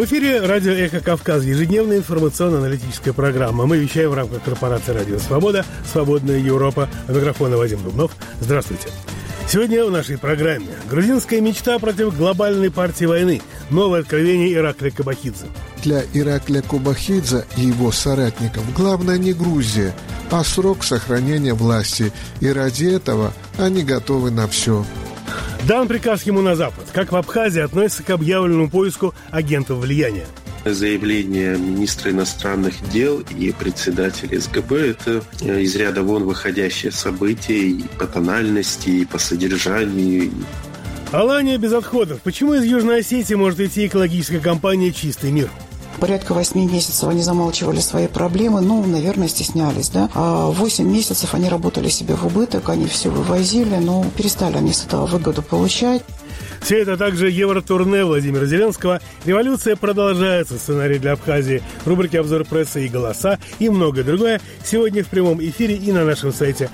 В эфире радио «Эхо Кавказ», ежедневная информационно-аналитическая программа. Мы вещаем в рамках корпорации «Радио Свобода», «Свободная Европа». У микрофона Вадим Дубнов. Здравствуйте. Сегодня в нашей программе грузинская мечта против глобальной партии войны. Новое откровение Иракля Кобахидзе. Для Иракля Кобахидзе и его соратников главное не Грузия, а срок сохранения власти. И ради этого они готовы на все. Дан приказ ему на Запад. Как в Абхазии относятся к объявленному поиску агентов влияния? Заявление министра иностранных дел и председателя СГБ – это из ряда вон выходящее событие и по тональности, и по содержанию. Алания без отходов. Почему из Южной Осетии может идти экологическая компания «Чистый мир»? Порядка 8 месяцев они замалчивали свои проблемы, наверное, стеснялись, да. А 8 месяцев они работали себе в убыток, они все вывозили, но перестали они с этого выгоду получать. Все это также евротурне Владимира Зеленского. Революция продолжается. Сценарий для Абхазии, рубрики «Обзор прессы» и «Голоса» и многое другое. Сегодня в прямом эфире и на нашем сайте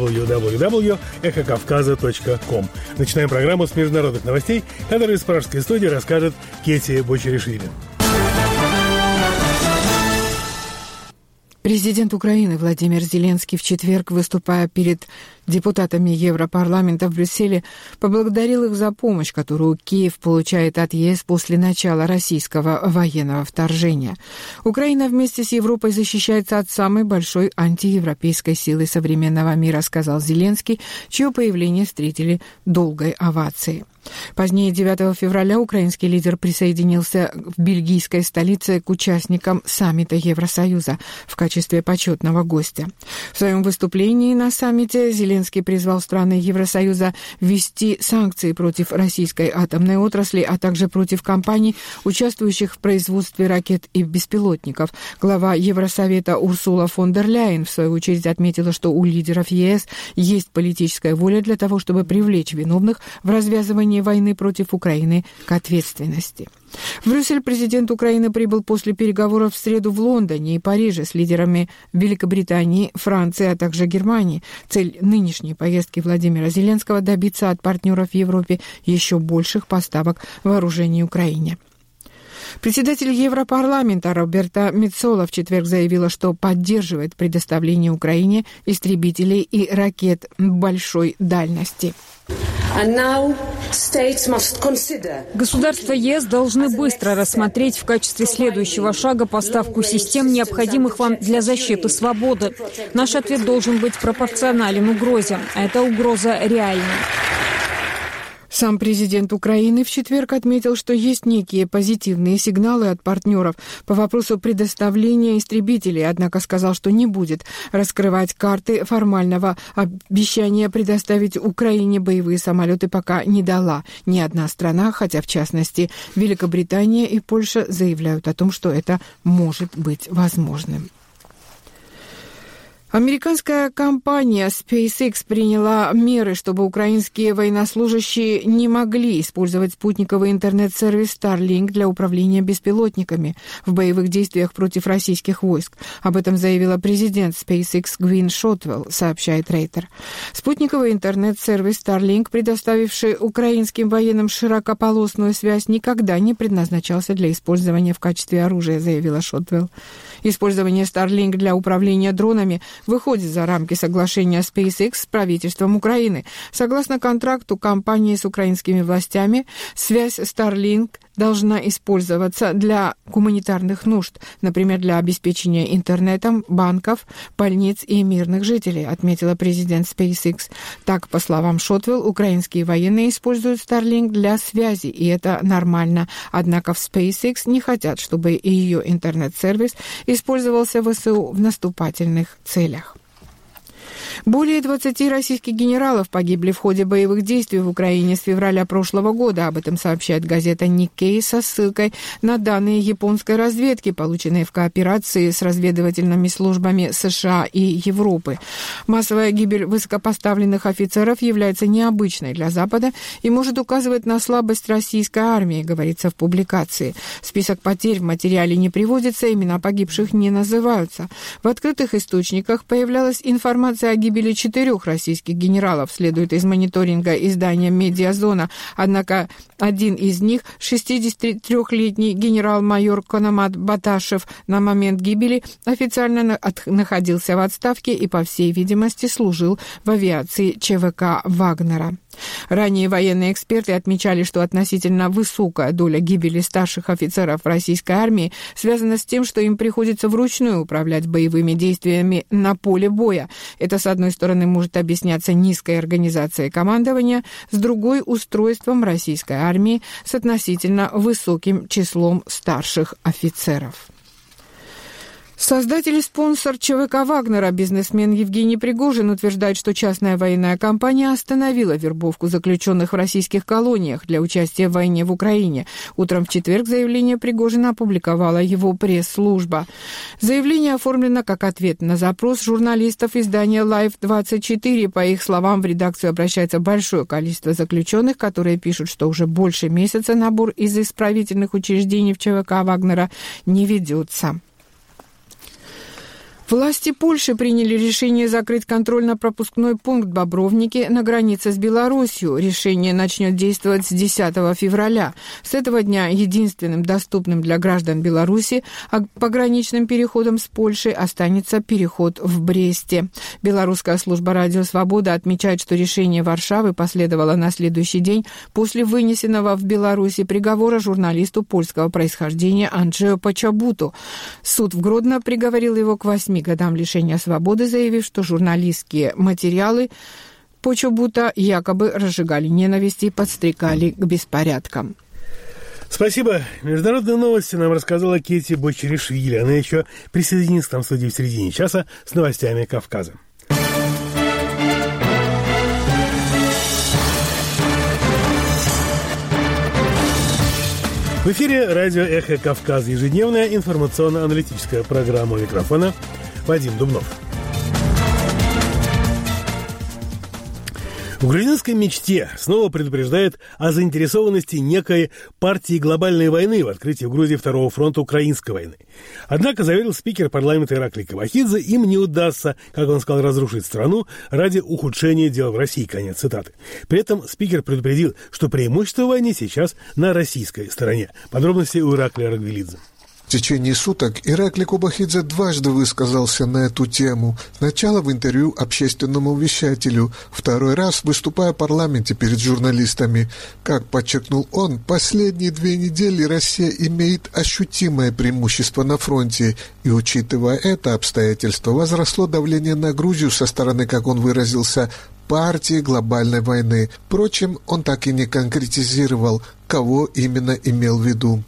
www.эхокавказа.ком. Начинаем программу с международных новостей, которые из пражской студии расскажет Кетия Бочеришвили. Президент Украины Владимир Зеленский в четверг, выступая перед депутатами Европарламента в Брюсселе, поблагодарил их за помощь, которую Киев получает от ЕС после начала российского военного вторжения. Украина вместе с Европой защищается от самой большой антиевропейской силы современного мира, сказал Зеленский, чье появление встретили долгой овацией. Позднее, 9 февраля, украинский лидер присоединился в бельгийской столице к участникам саммита Евросоюза в качестве почетного гостя. В своем выступлении на саммите Зеленский призвал страны Евросоюза ввести санкции против российской атомной отрасли, а также против компаний, участвующих в производстве ракет и беспилотников. Глава Евросовета Урсула фон дер Ляйен, в свою очередь, отметила, что у лидеров ЕС есть политическая воля для того, чтобы привлечь виновных в развязывании войны против Украины к ответственности. В Брюссель президент Украины прибыл после переговоров в среду в Лондоне и Париже с лидерами Великобритании, Франции, а также Германии. Цель нынешней поездки Владимира Зеленского – добиться от партнеров в Европе еще больших поставок вооружений Украине. Председатель Европарламента Роберта Мецола в четверг заявила, что поддерживает предоставление Украине истребителей и ракет большой дальности. Государства ЕС должны быстро рассмотреть в качестве следующего шага поставку систем, необходимых вам для защиты свободы. Наш ответ должен быть пропорционален угрозе, а эта угроза реальна. Сам президент Украины в четверг отметил, что есть некие позитивные сигналы от партнеров по вопросу предоставления истребителей, однако сказал, что не будет раскрывать карты формального обещания предоставить Украине боевые самолеты, пока не дала ни одна страна, хотя в частности Великобритания и Польша заявляют о том, что это может быть возможным. Американская компания SpaceX приняла меры, чтобы украинские военнослужащие не могли использовать спутниковый интернет-сервис Starlink для управления беспилотниками в боевых действиях против российских войск. Об этом заявила президент SpaceX Гвин Шотвелл, сообщает Рейтер. Спутниковый интернет-сервис Starlink, предоставивший украинским военным широкополосную связь, никогда не предназначался для использования в качестве оружия, заявила Шотвелл. Использование Starlink для управления дронами выходит за рамки соглашения SpaceX с правительством Украины. Согласно контракту компании с украинскими властями, связь Starlink должна использоваться для гуманитарных нужд, например, для обеспечения интернетом банков, больниц и мирных жителей, отметила президент SpaceX. Так, по словам Шотвелл, украинские военные используют Starlink для связи, и это нормально. Однако в SpaceX не хотят, чтобы ее интернет-сервис использовался ВСУ в наступательных целях. Более 20 российских генералов погибли в ходе боевых действий в Украине с февраля прошлого года. Об этом сообщает газета Nikkei со ссылкой на данные японской разведки, полученные в кооперации с разведывательными службами США и Европы. Массовая гибель высокопоставленных офицеров является необычной для Запада и может указывать на слабость российской армии, говорится в публикации. Список потерь в материале не приводится, имена погибших не называются. В открытых источниках появлялась информация о гибели гибели 4 российских генералов, следует из мониторинга издания «Медиазона». Однако один из них, 63-летний генерал-майор Конамат Баташев, на момент гибели официально находился в отставке и, по всей видимости, служил в авиации ЧВК «Вагнера». Ранее военные эксперты отмечали, что относительно высокая доля гибели старших офицеров российской армии связана с тем, что им приходится вручную управлять боевыми действиями на поле боя. Это, с одной стороны, может объясняться низкой организацией командования, с другой – устройством российской армии с относительно высоким числом старших офицеров. Создатель и спонсор ЧВК «Вагнера», бизнесмен Евгений Пригожин, утверждает, что частная военная компания остановила вербовку заключенных в российских колониях для участия в войне в Украине. Утром в четверг заявление Пригожина опубликовала его пресс-служба. Заявление оформлено как ответ на запрос журналистов издания «Life24». По их словам, в редакцию обращается большое количество заключенных, которые пишут, что уже больше месяца набор из исправительных учреждений в ЧВК «Вагнера» не ведется. Власти Польши приняли решение закрыть контрольно-пропускной пункт «Бобровники» на границе с Беларусью. Решение начнет действовать с 10 февраля. С этого дня единственным доступным для граждан Беларуси пограничным переходом с Польшей останется переход в Бресте. Белорусская служба «Радио Свобода» отмечает, что решение Варшавы последовало на следующий день после вынесенного в Беларуси приговора журналисту польского происхождения Анджею Почобуту. Суд в Гродно приговорил его к 8 годам лишения свободы, заявив, что журналистские материалы Почобута якобы разжигали ненависть и подстрекали к беспорядкам. Спасибо. Международные новости нам рассказала Кетти Бочеришвили. Она еще присоединится к нам в студии в середине часа с новостями Кавказа. В эфире радио «Эхо Кавказа», ежедневная информационно-аналитическая программа. У микрофона Вадим Дубнов. В грузинской мечте снова предупреждает о заинтересованности некой партии глобальной войны в открытии в Грузии второго фронта украинской войны. Однако, заверил спикер парламента Ираклий Кобахидзе, им не удастся, как он сказал, разрушить страну ради ухудшения дел в России. Конец цитаты. При этом спикер предупредил, что преимущество войны сейчас на российской стороне. Подробности у Ираклия Рагвелидзе. В течение суток Ираклий Кобахидзе дважды высказался на эту тему. Сначала в интервью общественному вещателю, второй раз выступая в парламенте перед журналистами. Как подчеркнул он, последние 2 недели Россия имеет ощутимое преимущество на фронте, и, учитывая это обстоятельство, возросло давление на Грузию со стороны, как он выразился, партии глобальной войны. Впрочем, он так и не конкретизировал, кого именно имел в виду.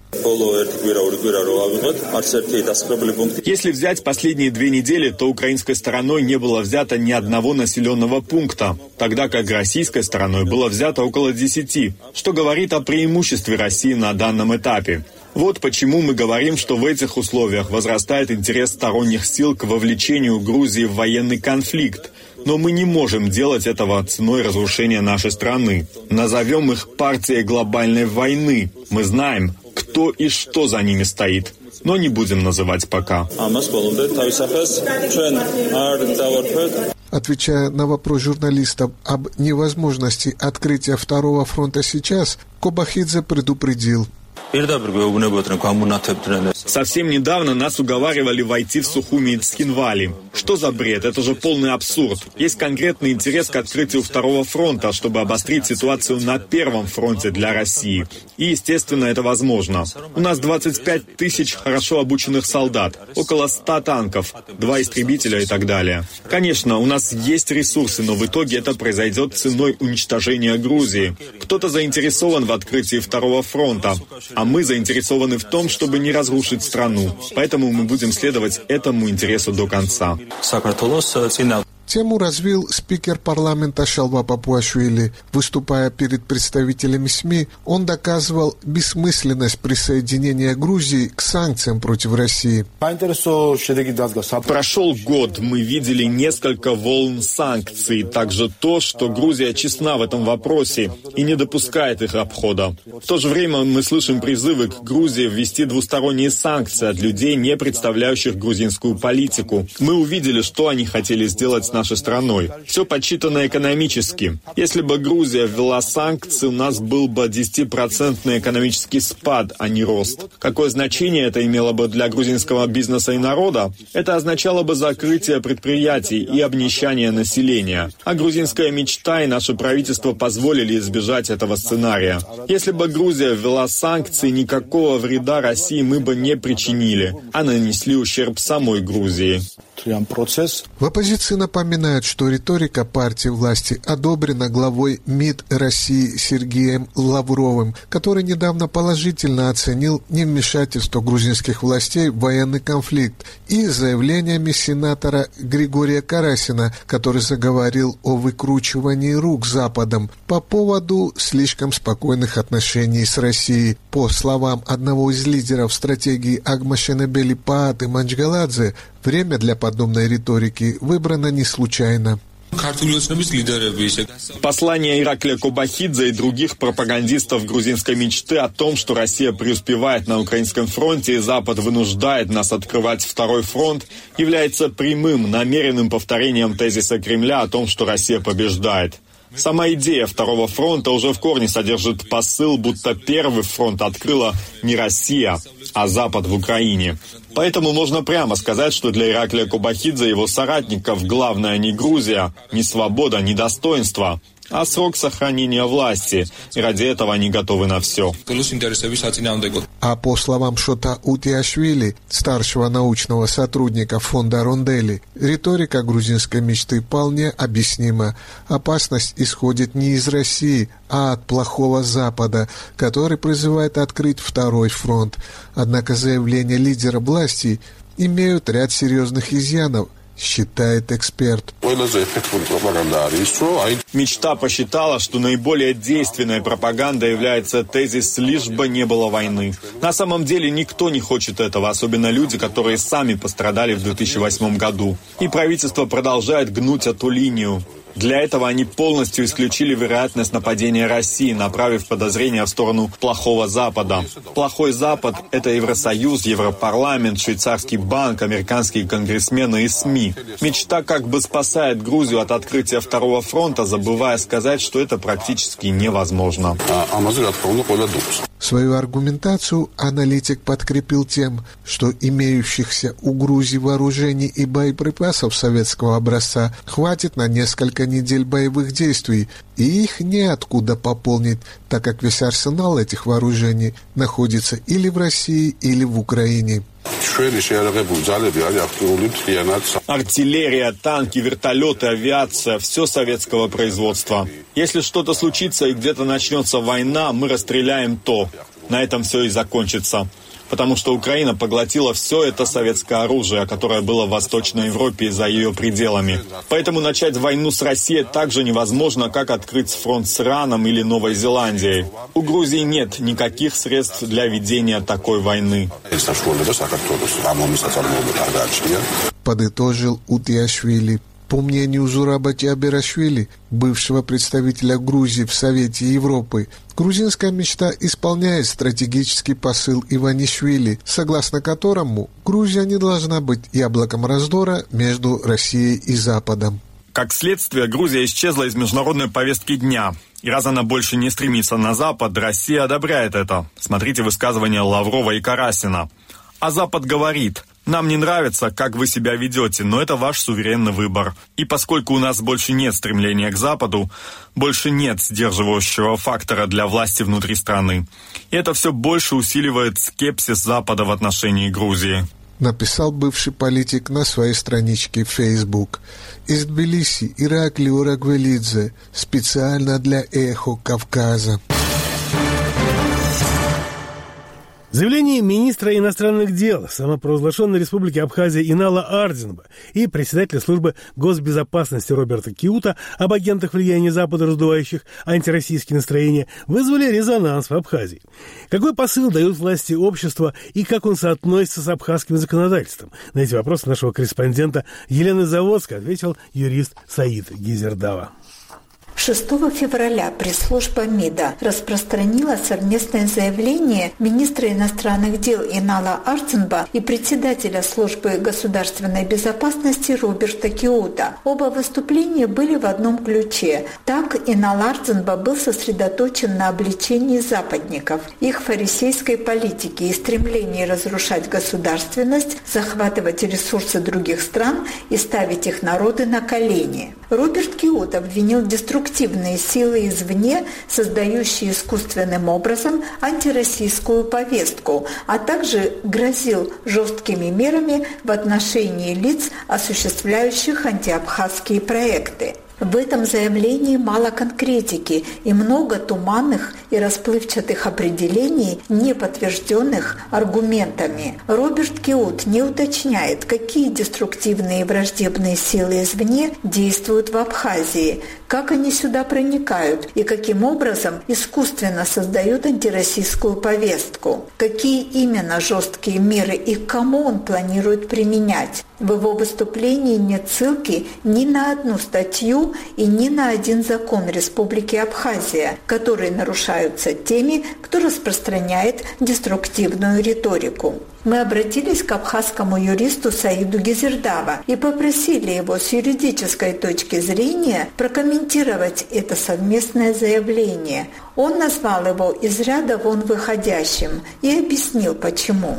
Если взять последние 2 недели, то украинской стороной не было взято ни одного населенного пункта, тогда как российской стороной было взято около 10, что говорит о преимуществе России на данном этапе. Вот почему мы говорим, что в этих условиях возрастает интерес сторонних сил к вовлечению Грузии в военный конфликт. Но мы не можем делать этого ценой разрушения нашей страны. Назовем их партией глобальной войны. Мы знаем, кто и что за ними стоит, но не будем называть пока. Отвечая на вопрос журналистов об невозможности открытия второго фронта сейчас, Кобахидзе предупредил. Совсем недавно нас уговаривали войти в Сухуми и Цхинвали. Что за бред? Это же полный абсурд. Есть конкретный интерес к открытию второго фронта, чтобы обострить ситуацию на первом фронте для России. И, естественно, это возможно. У нас 25 тысяч хорошо обученных солдат, около 100 танков, 2 истребителя и так далее. Конечно, у нас есть ресурсы, но в итоге это произойдет ценой уничтожения Грузии. Кто-то заинтересован в открытии второго фронта, а мы заинтересованы в том, чтобы не разрушить страну. Поэтому мы будем следовать этому интересу до конца. Тему развил спикер парламента Шалва Папуашвили. Выступая перед представителями СМИ, он доказывал бессмысленность присоединения Грузии к санкциям против России. Прошел год, мы видели несколько волн санкций, также то, что Грузия честна в этом вопросе и не допускает их обхода. В то же время мы слышим призывы к Грузии ввести двусторонние санкции от людей, не представляющих грузинскую политику. Мы увидели, что они хотели сделать с с нашей страной. Все подсчитано экономически. Если бы Грузия ввела санкции, у нас был бы 10% экономический спад, а не рост. Какое значение это имело бы для грузинского бизнеса и народа? Это означало бы закрытие предприятий и обнищание населения. А грузинская мечта и наше правительство позволили избежать этого сценария. Если бы Грузия ввела санкции, никакого вреда России мы бы не причинили, а нанесли ущерб самой Грузии. В оппозиции напоминают, что риторика партии власти одобрена главой МИД России Сергеем Лавровым, который недавно положительно оценил невмешательство грузинских властей в военный конфликт, и заявлениями сенатора Григория Карасина, который заговорил о выкручивании рук Западом по поводу слишком спокойных отношений с Россией. По словам одного из лидеров стратегии Агмашенебели Пааты Манчгаладзе, время для подобной риторики выбрано не случайно. Послание Ираклия Кобахидзе и других пропагандистов грузинской мечты о том, что Россия преуспевает на украинском фронте и Запад вынуждает нас открывать второй фронт, является прямым, намеренным повторением тезиса Кремля о том, что Россия побеждает. Сама идея второго фронта уже в корне содержит посыл, будто первый фронт открыла не Россия, а Запад в Украине. Поэтому можно прямо сказать, что для Ираклия Кобахидзе и его соратников главное не Грузия, не свобода, не достоинство, а срок сохранения власти. И ради этого они готовы на все. А по словам Шота Утиашвили, старшего научного сотрудника фонда Рондели, риторика грузинской мечты вполне объяснима. Опасность исходит не из России, а от плохого Запада, который призывает открыть второй фронт. Однако заявления лидера власти имеют ряд серьезных изъянов, считает эксперт. Мечта посчитала, что наиболее действенной пропагандой является тезис «лишь бы не было войны». На самом деле никто не хочет этого, особенно люди, которые сами пострадали в 2008 году. И правительство продолжает гнуть эту линию. Для этого они полностью исключили вероятность нападения России, направив подозрения в сторону плохого Запада. Плохой Запад – это Евросоюз, Европарламент, Швейцарский банк, американские конгрессмены и СМИ. Мечта как бы спасает Грузию от открытия второго фронта, забывая сказать, что это практически невозможно. Свою аргументацию аналитик подкрепил тем, что имеющихся у Грузии вооружений и боеприпасов советского образца хватит на несколько недель боевых действий, и их неоткуда пополнить, так как весь арсенал этих вооружений находится или в России, или в Украине. Артиллерия, танки, вертолеты, авиация – все советского производства. Если что-то случится и где-то начнется война, мы расстреляем то. На этом все и закончится. Потому что Украина поглотила все это советское оружие, которое было в Восточной Европе и за ее пределами. Поэтому начать войну с Россией так же невозможно, как открыть фронт с Ираном или Новой Зеландией. У Грузии нет никаких средств для ведения такой войны. Подытожил Утиашвили. По мнению Зураба Тиаберашвили, бывшего представителя Грузии в Совете Европы, грузинская мечта исполняет стратегический посыл Иванишвили, согласно которому Грузия не должна быть яблоком раздора между Россией и Западом. Как следствие, Грузия исчезла из международной повестки дня. И раз она больше не стремится на Запад, Россия одобряет это. Смотрите высказывания Лаврова и Карасина. А Запад говорит: нам не нравится, как вы себя ведете, но это ваш суверенный выбор. И поскольку у нас больше нет стремления к Западу, больше нет сдерживающего фактора для власти внутри страны. И это все больше усиливает скепсис Запада в отношении Грузии. Написал бывший политик на своей страничке в Facebook. Из Тбилиси Ираклий Урагвелидзе, специально для «Эхо Кавказа». Заявление министра иностранных дел самопровозглашенной республики Абхазия Инала Ардзинба и председателя службы госбезопасности Роберта Киута об агентах влияния Запада, раздувающих антироссийские настроения, вызвали резонанс в Абхазии. Какой посыл дают власти общества и как он соотносится с абхазским законодательством? На эти вопросы нашего корреспондента Елены Заводской ответил юрист Саид Гизердава. 6 февраля пресс-служба МИДа распространила совместное заявление министра иностранных дел Инала Арцинба и председателя службы государственной безопасности Роберта Киута. Оба выступления были в одном ключе. Так, Инал Арцинба был сосредоточен на обличении западников, их фарисейской политики и стремлении разрушать государственность, захватывать ресурсы других стран и ставить их народы на колени. Роберт Киут обвинил деструктивные силы извне, создающие искусственным образом антироссийскую повестку, а также грозил жесткими мерами в отношении лиц, осуществляющих антиабхазские проекты. В этом заявлении мало конкретики и много туманных и расплывчатых определений, не подтвержденных аргументами. Роберт Киут не уточняет, какие деструктивные и враждебные силы извне действуют в Абхазии, как они сюда проникают и каким образом искусственно создают антироссийскую повестку, какие именно жесткие меры и к кому он планирует применять. В его выступлении нет ссылки ни на одну статью и ни на один закон Республики Абхазия, которые нарушаются теми, кто распространяет деструктивную риторику. Мы обратились к абхазскому юристу Саиду Гизердава и попросили его с юридической точки зрения прокомментировать это совместное заявление. Он назвал его из ряда вон выходящим и объяснил, почему.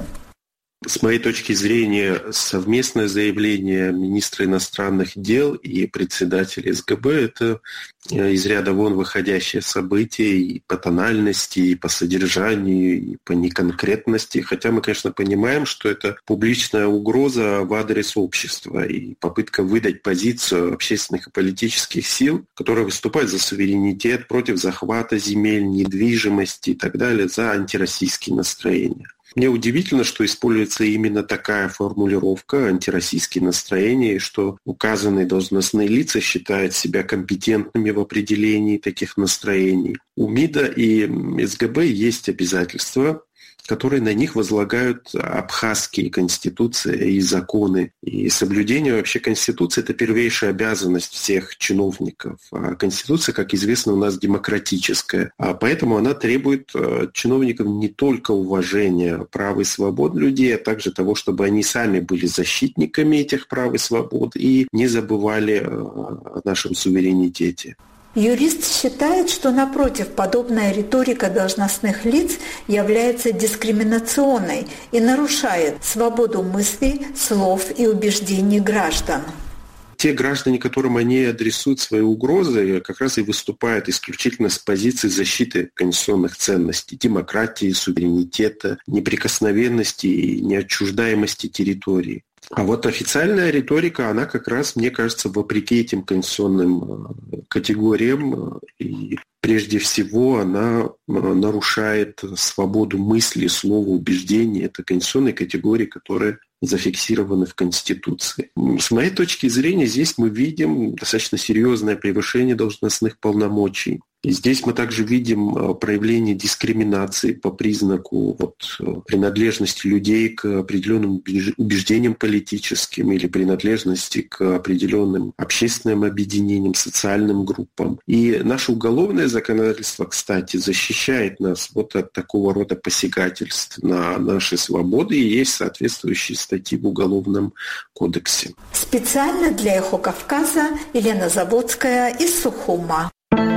С моей точки зрения, совместное заявление министра иностранных дел и председателя СГБ – это из ряда вон выходящее событие и по тональности, и по содержанию, и по неконкретности. Хотя мы, конечно, понимаем, что это публичная угроза в адрес общества и попытка выдать позицию общественных и политических сил, которые выступают за суверенитет, против захвата земель, недвижимости и так далее, за антироссийские настроения. Мне удивительно, что используется именно такая формулировка «антироссийские настроения», и что указанные должностные лица считают себя компетентными в определении таких настроений. У МИДа и СГБ есть обязательства, которые на них возлагают абхазские конституции и законы. И соблюдение вообще Конституции – это первейшая обязанность всех чиновников. А Конституция, как известно, у нас демократическая. А поэтому она требует от чиновников не только уважения прав и свобод людей, а также того, чтобы они сами были защитниками этих прав и свобод и не забывали о нашем суверенитете. Юрист считает, что, напротив, подобная риторика должностных лиц является дискриминационной и нарушает свободу мыслей, слов и убеждений граждан. Те граждане, которым они адресуют свои угрозы, как раз и выступают исключительно с позиции защиты конституционных ценностей, демократии, суверенитета, неприкосновенности и неотчуждаемости территории. А вот официальная риторика, она как раз, мне кажется, вопреки этим конституционным категориям, и прежде всего она нарушает свободу мысли, слова, убеждений. Это конституционные категории, которые зафиксированы в Конституции. С моей точки зрения, здесь мы видим достаточно серьезное превышение должностных полномочий. И здесь мы также видим проявление дискриминации по признаку принадлежности людей к определенным убеждениям политическим или принадлежности к определенным общественным объединениям, социальным группам. И наше уголовное законодательство, кстати, защищает нас от такого рода посягательств на наши свободы, и есть соответствующие статьи в Уголовном кодексе. Специально для «Эхо Кавказа» Елена Заводская из Сухума.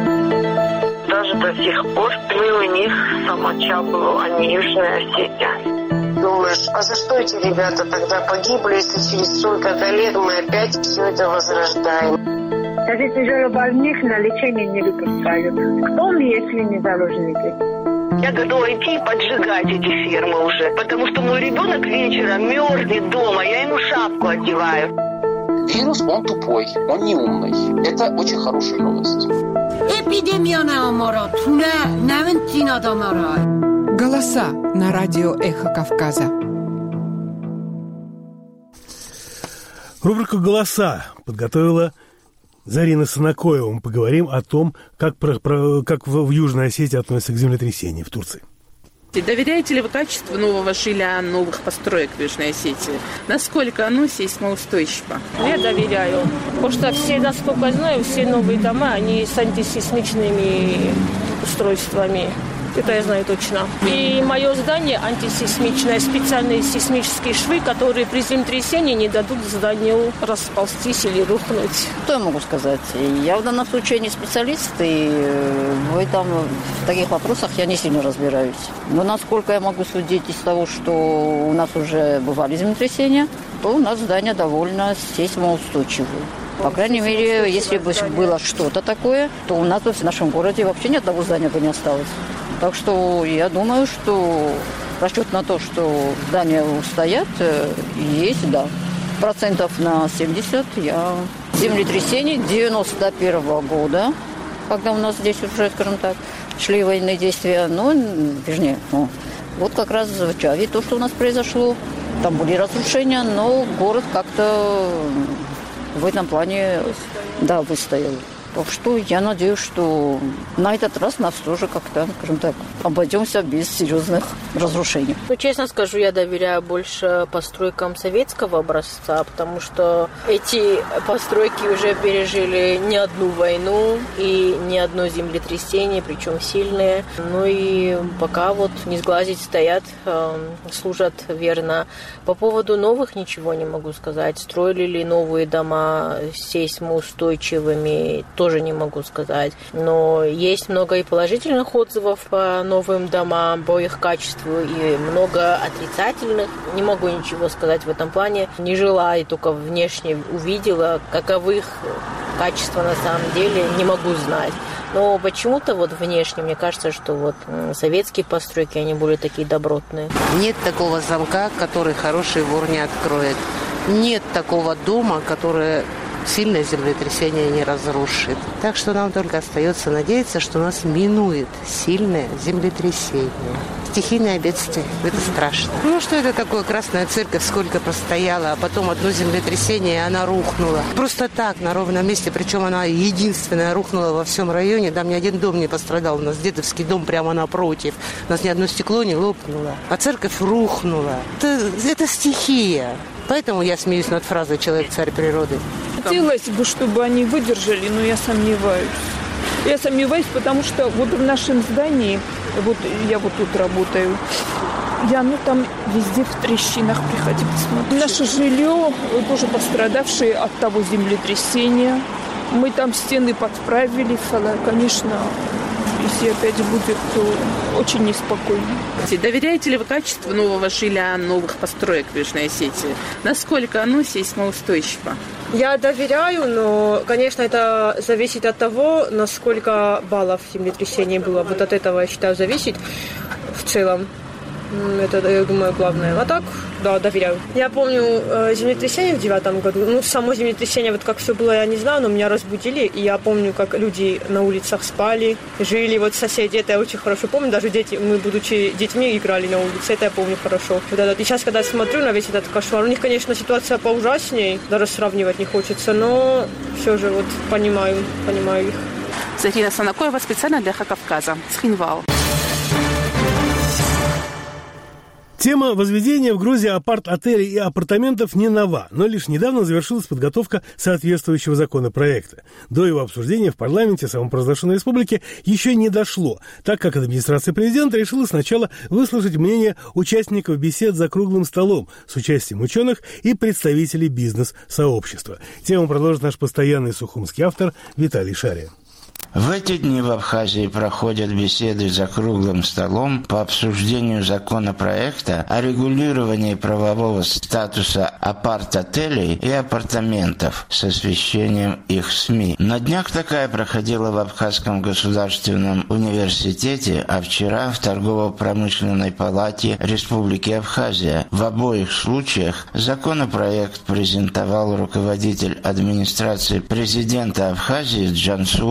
Даже до сих пор мы у них Самачабу, а не Южная Осетия. Думаешь, а за что эти ребята тогда погибли, если через столько-то лет мы опять все это возрождаем? Кстати, тяжелобольных на лечение не выпускают. Кто мы, если не заложники? Я готова идти и поджигать эти фермы уже, потому что мой ребенок вечером мерзнет дома, я ему шапку одеваю. Вирус, он тупой, он не умный. Это очень хорошая новость. Голоса на радио «Эхо Кавказа». Рубрику «Голоса» подготовила Зарина Санакоева. Мы поговорим о том, как в Южной Осетии относятся к землетрясению в Турции. Доверяете ли вы качеству нового жилья, новых построек в Южной Осетии? Насколько оно сейсмоустойчиво? Я доверяю. Потому что все, насколько я знаю, все новые дома, они с антисейсмичными устройствами. Это я знаю точно. И мое здание антисейсмичное, специальные сейсмические швы, которые при землетрясении не дадут зданию расползтись или рухнуть. Что я могу сказать? Я в данном случае не специалист, и в таких вопросах я не сильно разбираюсь. Но насколько я могу судить из того, что у нас уже бывали землетрясения, то у нас здание довольно сейсмоустойчивое. По крайней мере, если бы было что-то такое, то у нас в нашем городе вообще ни одного здания бы не осталось. Так что я думаю, что расчет на то, что здания устоят, есть, да. Процентов на 70 я... Землетрясение 91 года, когда у нас здесь уже, скажем так, шли военные действия, вот как раз в Чаве то, что у нас произошло, там были разрушения, но город как-то в этом плане, выстоял. Так что я надеюсь, что на этот раз нас тоже как-то, скажем так, обойдемся без серьезных разрушений. Честно скажу, я доверяю больше постройкам советского образца, потому что эти постройки уже пережили не одну войну и не одно землетрясение, причем сильные. И пока не сглазить стоят, служат верно. По поводу новых ничего не могу сказать. Строили ли новые дома сейсмоустойчивыми, тоже не могу сказать. Но есть много и положительных отзывов по новым домам, по их качеству, и много отрицательных. Не могу ничего сказать в этом плане. Не жила и только внешне увидела, каковы их качества на самом деле, не могу знать. Но почему-то внешне мне кажется, что советские постройки, они более такие добротные. Нет такого замка, который хороший вор не откроет. Нет такого дома, который сильное землетрясение не разрушит. Так что нам только остается надеяться, что нас минует сильное землетрясение. Стихийное бедствие. Это страшно. Что это такое? Красная церковь сколько простояла, а потом одно землетрясение, и она рухнула. Просто так, на ровном месте. Причем она единственная рухнула во всем районе. Там ни один дом не пострадал. У нас дедовский дом прямо напротив. У нас ни одно стекло не лопнуло. А церковь рухнула. Это стихия. Поэтому я смеюсь над фразой «человек – царь природы». Хотелось бы, чтобы они выдержали, но я сомневаюсь. Я сомневаюсь, потому что в нашем здании, я тут работаю, там везде в трещинах, приходи посмотри. Наше жилье тоже пострадавшее от того землетрясения. Мы там стены подправили, конечно. Если опять будет, то очень неспокойно. Доверяете ли вы качеству нового жилья, новых построек в Южной Осетии? Насколько оно сейсмоустойчиво? Я доверяю, но, конечно, это зависит от того, насколько баллов землетрясения было. От этого, я считаю, зависит в целом. Это, я думаю, главное. А так, да, доверяю. Я помню землетрясение в 2009 году. Само землетрясение, как все было, я не знаю, но меня разбудили. И я помню, как люди на улицах спали, жили. Соседи, это я очень хорошо помню. Даже мы, будучи детьми, играли на улице. Это я помню хорошо. И сейчас, когда смотрю на весь этот кошмар, у них, конечно, ситуация поужаснее. Даже сравнивать не хочется, но все же понимаю их. Зарина Санакоева специально для Кавказа. Схинвал. Тема возведения в Грузии апарт-отелей и апартаментов не нова, но лишь недавно завершилась подготовка соответствующего законопроекта. До его обсуждения в парламенте самопровозглашенной республики еще не дошло, так как администрация президента решила сначала выслушать мнение участников бесед за круглым столом с участием ученых и представителей бизнес-сообщества. Тему продолжит наш постоянный сухумский автор Виталий Шария. В эти дни в Абхазии проходят беседы за круглым столом по обсуждению законопроекта о регулировании правового статуса апарт-отелей и апартаментов с освещением их СМИ. На днях такая проходила в Абхазском государственном университете, а вчера в Торгово-промышленной палате Республики Абхазия. В обоих случаях законопроект презентовал руководитель администрации президента Абхазии Джансу Хнанбай.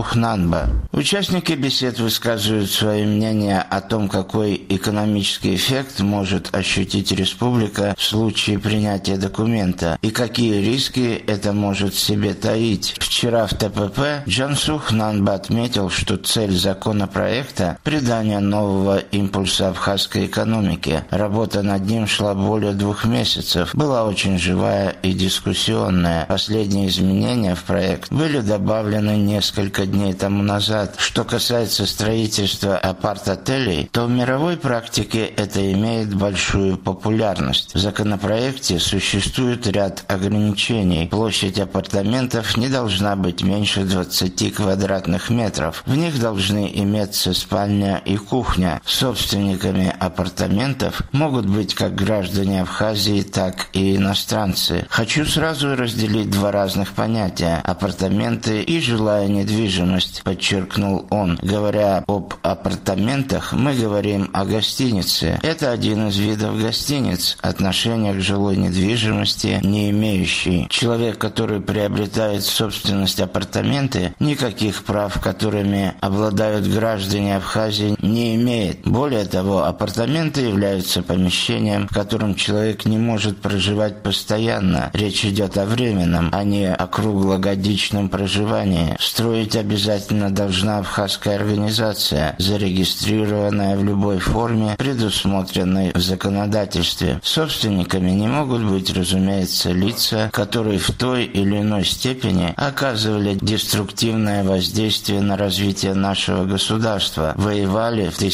Нанба. Участники бесед высказывают свои мнения о том, какой экономический эффект может ощутить республика в случае принятия документа и какие риски это может в себе таить. Вчера в ТПП Джансух Нанба отметил, что цель законопроекта – придание нового импульса абхазской экономике. Работа над ним шла более 2 месяцев, была очень живая и дискуссионная. Последние изменения в проект были добавлены несколько дней тому назад. Что касается строительства апарт-отелей, то в мировой практике это имеет большую популярность. В законопроекте существует ряд ограничений. Площадь апартаментов не должна быть меньше 20 квадратных метров. В них должны иметься спальня и кухня. Собственниками апартаментов могут быть как граждане Абхазии, так и иностранцы. Хочу сразу разделить 2 разных понятия – апартаменты и жилая недвижимость, подчеркнул он. Говоря об апартаментах, мы говорим о гостинице. Это один из видов гостиниц, отношения к жилой недвижимости не имеющий. Человек, который приобретает в собственность апартаменты, никаких прав, которыми обладают граждане Абхазии, не имеет. Более того, апартаменты являются помещением, в котором человек не может проживать постоянно. Речь идет о временном, а не о круглогодичном проживании. Строить обязательно должна абхазская организация, зарегистрированная в любой форме, предусмотренной в законодательстве. Собственниками не могут быть, разумеется, лица, которые в той или иной степени оказывали деструктивное воздействие на развитие нашего государства, воевали в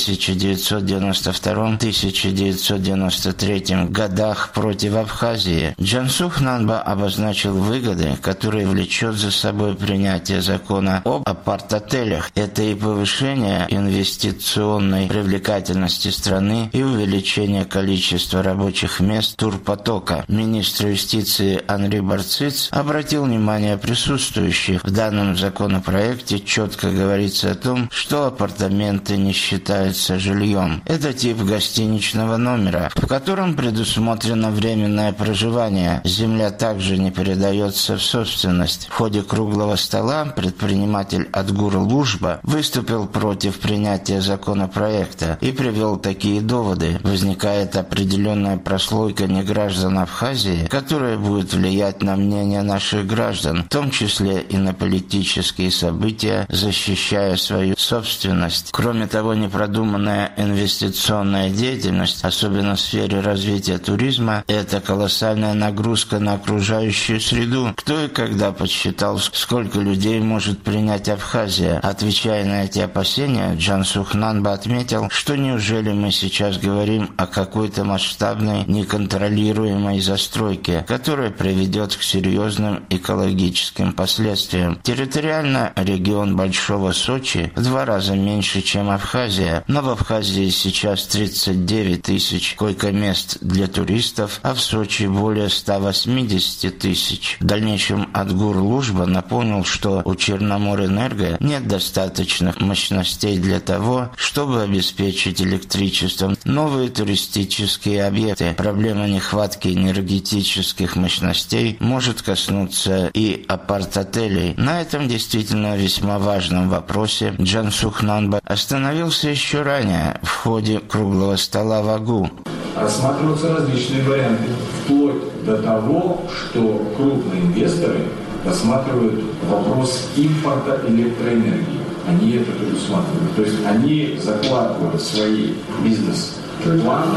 1992-1993 годах против Абхазии. Джансух Нанба обозначил выгоды, которые влечет за собой принятие закона об апарт-отелях. Это и повышение инвестиционной привлекательности страны, и увеличение количества рабочих мест турпотока. Министр юстиции Анри Барциц обратил внимание присутствующих. В данном законопроекте четко говорится о том, что апартаменты не считаются жильем. Это тип гостиничного номера, в котором предусмотрено временное проживание. Земля также не передается в собственность. В ходе круглого стола предприниматель Адгур Лужба выступил против принятия законопроекта и привел такие доводы. Возникает определенная прослойка неграждан Абхазии, которая будет влиять на мнение наших граждан, в том числе и на политические события, защищая свою собственность. Кроме того, непродуманная инвестиционная деятельность, особенно в сфере развития туризма, это колоссальная нагрузка на окружающую среду. Кто и когда подсчитал, сколько людей может принять Абхазия? Отвечая на эти опасения, Джансух Нанба отметил, что неужели мы сейчас говорим о какой-то масштабной, неконтролируемой застройке, которая приведет к серьезным экологическим последствиям. Территориально регион Большого Сочи в 2 раза меньше, чем Абхазия, но в Абхазии сейчас 39 тысяч койко-мест для туристов, а в Сочи более 180 тысяч. В дальнейшем Адгур Лужба напомнил, что у Черноморэнерго нет достаточных мощностей для того, чтобы обеспечить электричеством новые туристические объекты. Проблема нехватки энергетических мощностей может коснуться и апарт-отелей. На этом действительно весьма важном вопросе Джансух Нанба остановился еще ранее в ходе круглого стола в Агу. Рассматриваются различные варианты, вплоть до того, что крупные инвесторы рассматривают вопрос импорта электроэнергии. Они это предусматривают. То есть они закладывают свои бизнес-планы.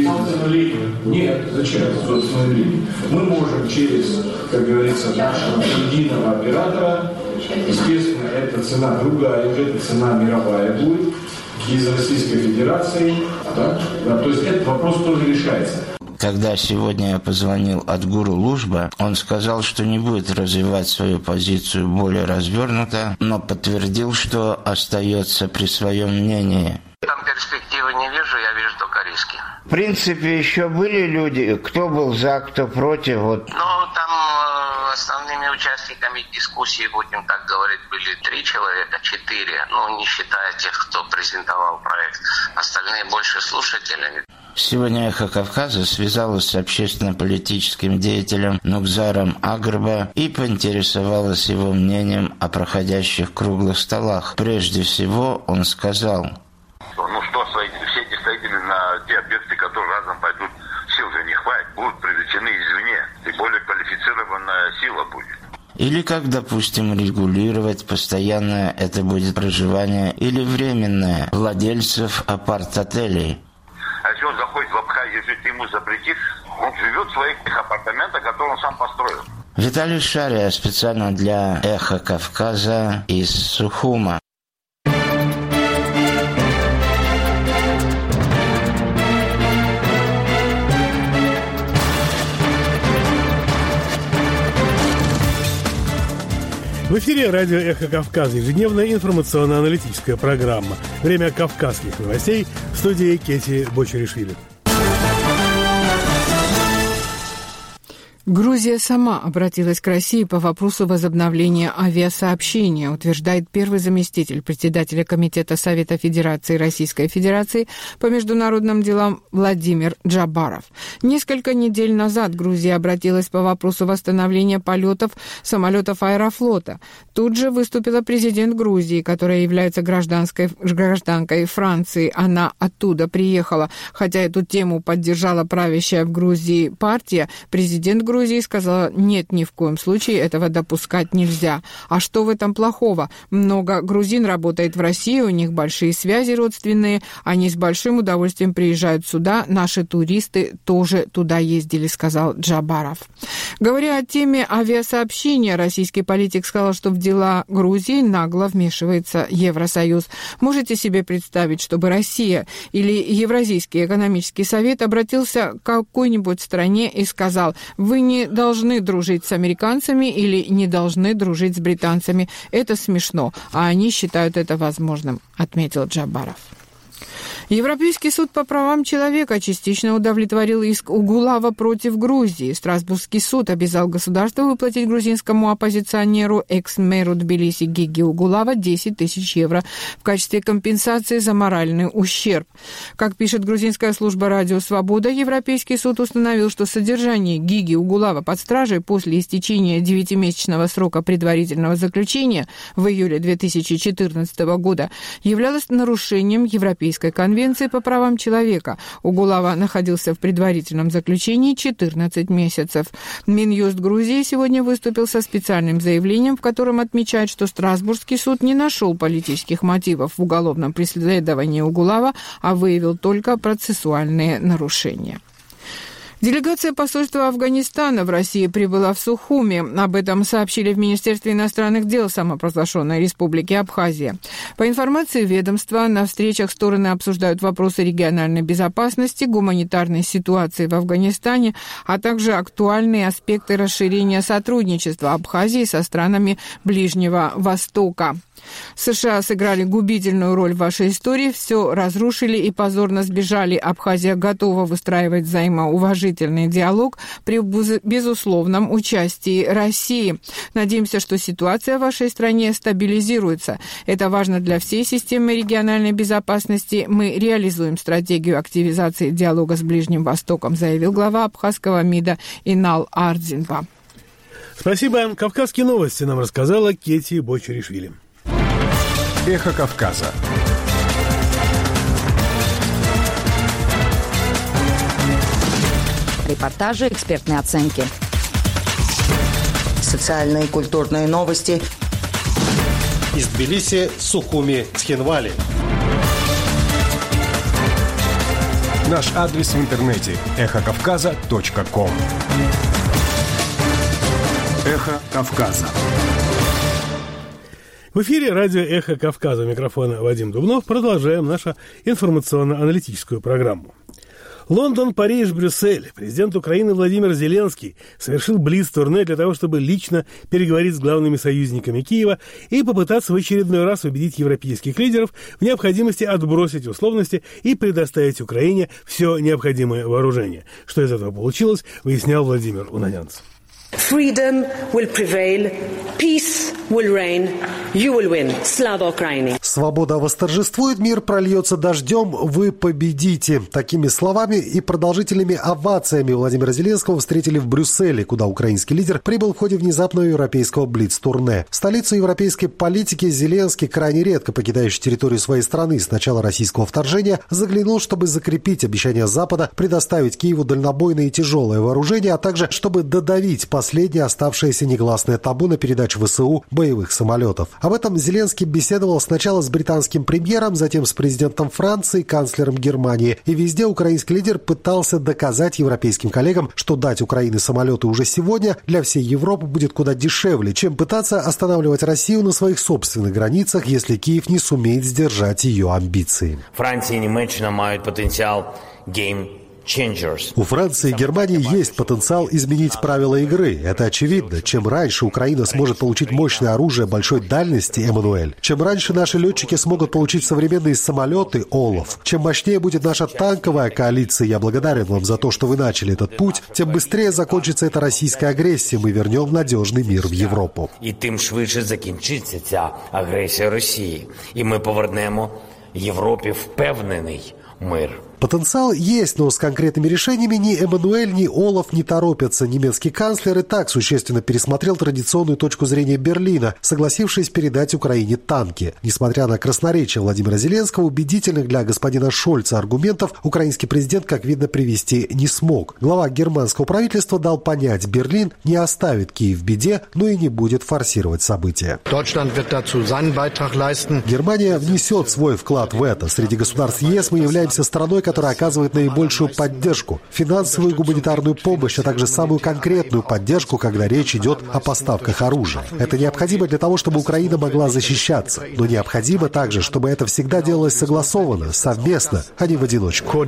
Нет, зачем? Собственную линию. Мы можем через, как говорится, нашего единого оператора, естественно, эта цена другая, уже эта цена мировая будет, из Российской Федерации. Да? То есть этот вопрос тоже решается. Когда сегодня я позвонил Адгуру Лужба, он сказал, что не будет развивать свою позицию более развернуто, но подтвердил, что остается при своем мнении. Там перспективы не вижу, я вижу только риски. В принципе, еще были люди, кто был за, кто против. Там основными участниками дискуссии, будем так говорить, были 3 человека, 4, не считая тех, кто презентовал проект. Остальные больше слушателями. Сегодня «Эхо Кавказа» связалась с общественно-политическим деятелем Нукзаром Агрба и поинтересовалась его мнением о проходящих круглых столах. Прежде всего он сказал: все эти строители на те объекты, которые разом пойдут, сил же не хватит, будут привлечены извне, и более квалифицированная сила будет. Или как, допустим, регулировать, постоянное это будет проживание или временное владельцев апарт-отелей. А если он заходит в Абхазию, если ты ему запретишь, он живет в своих апартаментах, которые он сам построил. Виталий Шария специально для «Эхо Кавказа» из Сухума. В эфире радио «Эхо Кавказа», ежедневная информационно-аналитическая программа. Время кавказских новостей, в студии Кети Бочеришвили. Грузия сама обратилась к России по вопросу возобновления авиасообщения, утверждает первый заместитель председателя Комитета Совета Федерации Российской Федерации по международным делам Владимир Джабаров. Несколько недель назад Грузия обратилась по вопросу восстановления полетов самолетов Аэрофлота. Тут же выступила президент Грузии, которая является гражданкой Франции. Она оттуда приехала. Хотя эту тему поддержала правящая в Грузии партия, президент Грузии сказала: нет, ни в коем случае этого допускать нельзя. А что в этом плохого? Много грузин работает в России, у них большие связи родственные, они с большим удовольствием приезжают сюда, наши туристы тоже туда ездили, сказал Джабаров. Говоря о теме авиасообщения, российский политик сказал, что в дела Грузии нагло вмешивается Евросоюз. Можете себе представить, чтобы Россия или Евразийский экономический совет обратился к какой-нибудь стране и сказал: вы не должны дружить с американцами или не должны дружить с британцами. Это смешно, а они считают это возможным, отметил Джабаров. Европейский суд по правам человека частично удовлетворил иск Угулава против Грузии. Страсбургский суд обязал государство выплатить грузинскому оппозиционеру, экс-мэру Тбилиси Гиги Угулава 10 тысяч евро в качестве компенсации за моральный ущерб. Как пишет грузинская служба «Радио Свобода», Европейский суд установил, что содержание Гиги Угулава под стражей после истечения 9-месячного срока предварительного заключения в июле 2014 года являлось нарушением Европейской конвенции по правам человека. Угулава находился в предварительном заключении 14 месяцев. Минюст Грузии сегодня выступил со специальным заявлением, в котором отмечает, что Страсбургский суд не нашел политических мотивов в уголовном преследовании Угулава, а выявил только процессуальные нарушения. Делегация посольства Афганистана в России прибыла в Сухуми. Об этом сообщили в Министерстве иностранных дел самопровозглашенной Республики Абхазия. По информации ведомства, на встречах стороны обсуждают вопросы региональной безопасности, гуманитарной ситуации в Афганистане, а также актуальные аспекты расширения сотрудничества Абхазии со странами Ближнего Востока. США сыграли губительную роль в вашей истории, все разрушили и позорно сбежали. Абхазия готова выстраивать взаимоуважительный диалог при безусловном участии России. Надеемся, что ситуация в вашей стране стабилизируется. Это важно для всей системы региональной безопасности. Мы реализуем стратегию активизации диалога с Ближним Востоком, заявил глава абхазского МИДа Инал Ардзинба. Спасибо. Кавказские новости нам рассказала Кети Бочеришвили. Эхо Кавказа. Репортажи, экспертные оценки. Социальные и культурные новости. Из Тбилиси, Сухуми, Цхинвали. Наш адрес в интернете эхокавказа.ком. Эхо Кавказа. В эфире радио «Эхо Кавказа». У микрофона Вадим Дубнов. Продолжаем нашу информационно-аналитическую программу. Лондон, Париж, Брюссель. Президент Украины Владимир Зеленский совершил блиц-турне для того, чтобы лично переговорить с главными союзниками Киева и попытаться в очередной раз убедить европейских лидеров в необходимости отбросить условности и предоставить Украине все необходимое вооружение. Что из этого получилось, выяснял Владимир Унанянц. Freedom will prevail, peace will reign, you will win. Slava Ukraini. Свобода восторжествует, мир прольется дождем, вы победите. Такими словами и продолжительными овациями Владимира Зеленского встретили в Брюсселе, куда украинский лидер прибыл в ходе внезапного европейского блиц-турне. В столицу европейской политики Зеленский, крайне редко покидающий территорию своей страны с начала российского вторжения, заглянул, чтобы закрепить обещание Запада предоставить Киеву дальнобойное и тяжелое вооружение, а также чтобы додавить последнее оставшееся негласное табу на передачу ВСУ боевых самолетов. Об этом Зеленский беседовал сначала с британским премьером, затем с президентом Франции, канцлером Германии. И везде украинский лидер пытался доказать европейским коллегам, что дать Украине самолеты уже сегодня для всей Европы будет куда дешевле, чем пытаться останавливать Россию на своих собственных границах, если Киев не сумеет сдержать ее амбиции. Франция и Немеччина имеют потенциал У Франции и Германии есть потенциал изменить правила игры. Это очевидно. Чем раньше Украина сможет получить мощное оружие большой дальности, Эммануэль, чем раньше наши летчики смогут получить современные самолеты, Олаф, чем мощнее будет наша танковая коалиция, я благодарен вам за то, что вы начали этот путь, тем быстрее закончится эта российская агрессия, мы вернем надежный мир в Европу. І тим швидше закінчиться ця агресія Росії. І ми повернемо Європі впевнений мир. Потенциал есть, но с конкретными решениями ни Эммануэль, ни Олаф не торопятся. Немецкий канцлер и так существенно пересмотрел традиционную точку зрения Берлина, согласившись передать Украине танки. Несмотря на красноречие Владимира Зеленского, убедительных для господина Шольца аргументов украинский президент, как видно, привести не смог. Глава германского правительства дал понять, Берлин не оставит Киев в беде, но и не будет форсировать события. Германия внесет свой вклад в это. Среди государств ЕС мы являемся страной, которая оказывает наибольшую поддержку, финансовую и гуманитарную помощь, а также самую конкретную поддержку, когда речь идет о поставках оружия. Это необходимо для того, чтобы Украина могла защищаться, но необходимо также, чтобы это всегда делалось согласованно, совместно, а не в одиночку.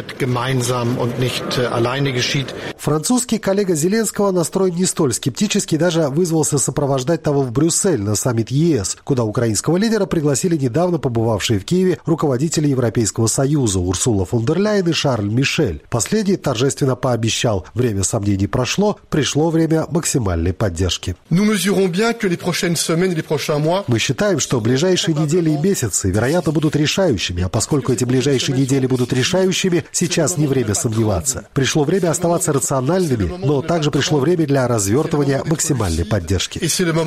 Французский коллега Зеленского настроен не столь скептически, даже вызвался сопровождать того в Брюссель на саммит ЕС, куда украинского лидера пригласили недавно побывавшие в Киеве руководители Европейского Союза Урсула фон дер Ляйен и Шарль Мишель. Последний торжественно пообещал: время сомнений прошло, пришло время максимальной поддержки. Мы считаем, что ближайшие недели и месяцы, вероятно, будут решающими, а поскольку эти ближайшие недели будут решающими, сейчас не время сомневаться. Пришло время оставаться рациональными, но также пришло время для развертывания максимальной поддержки.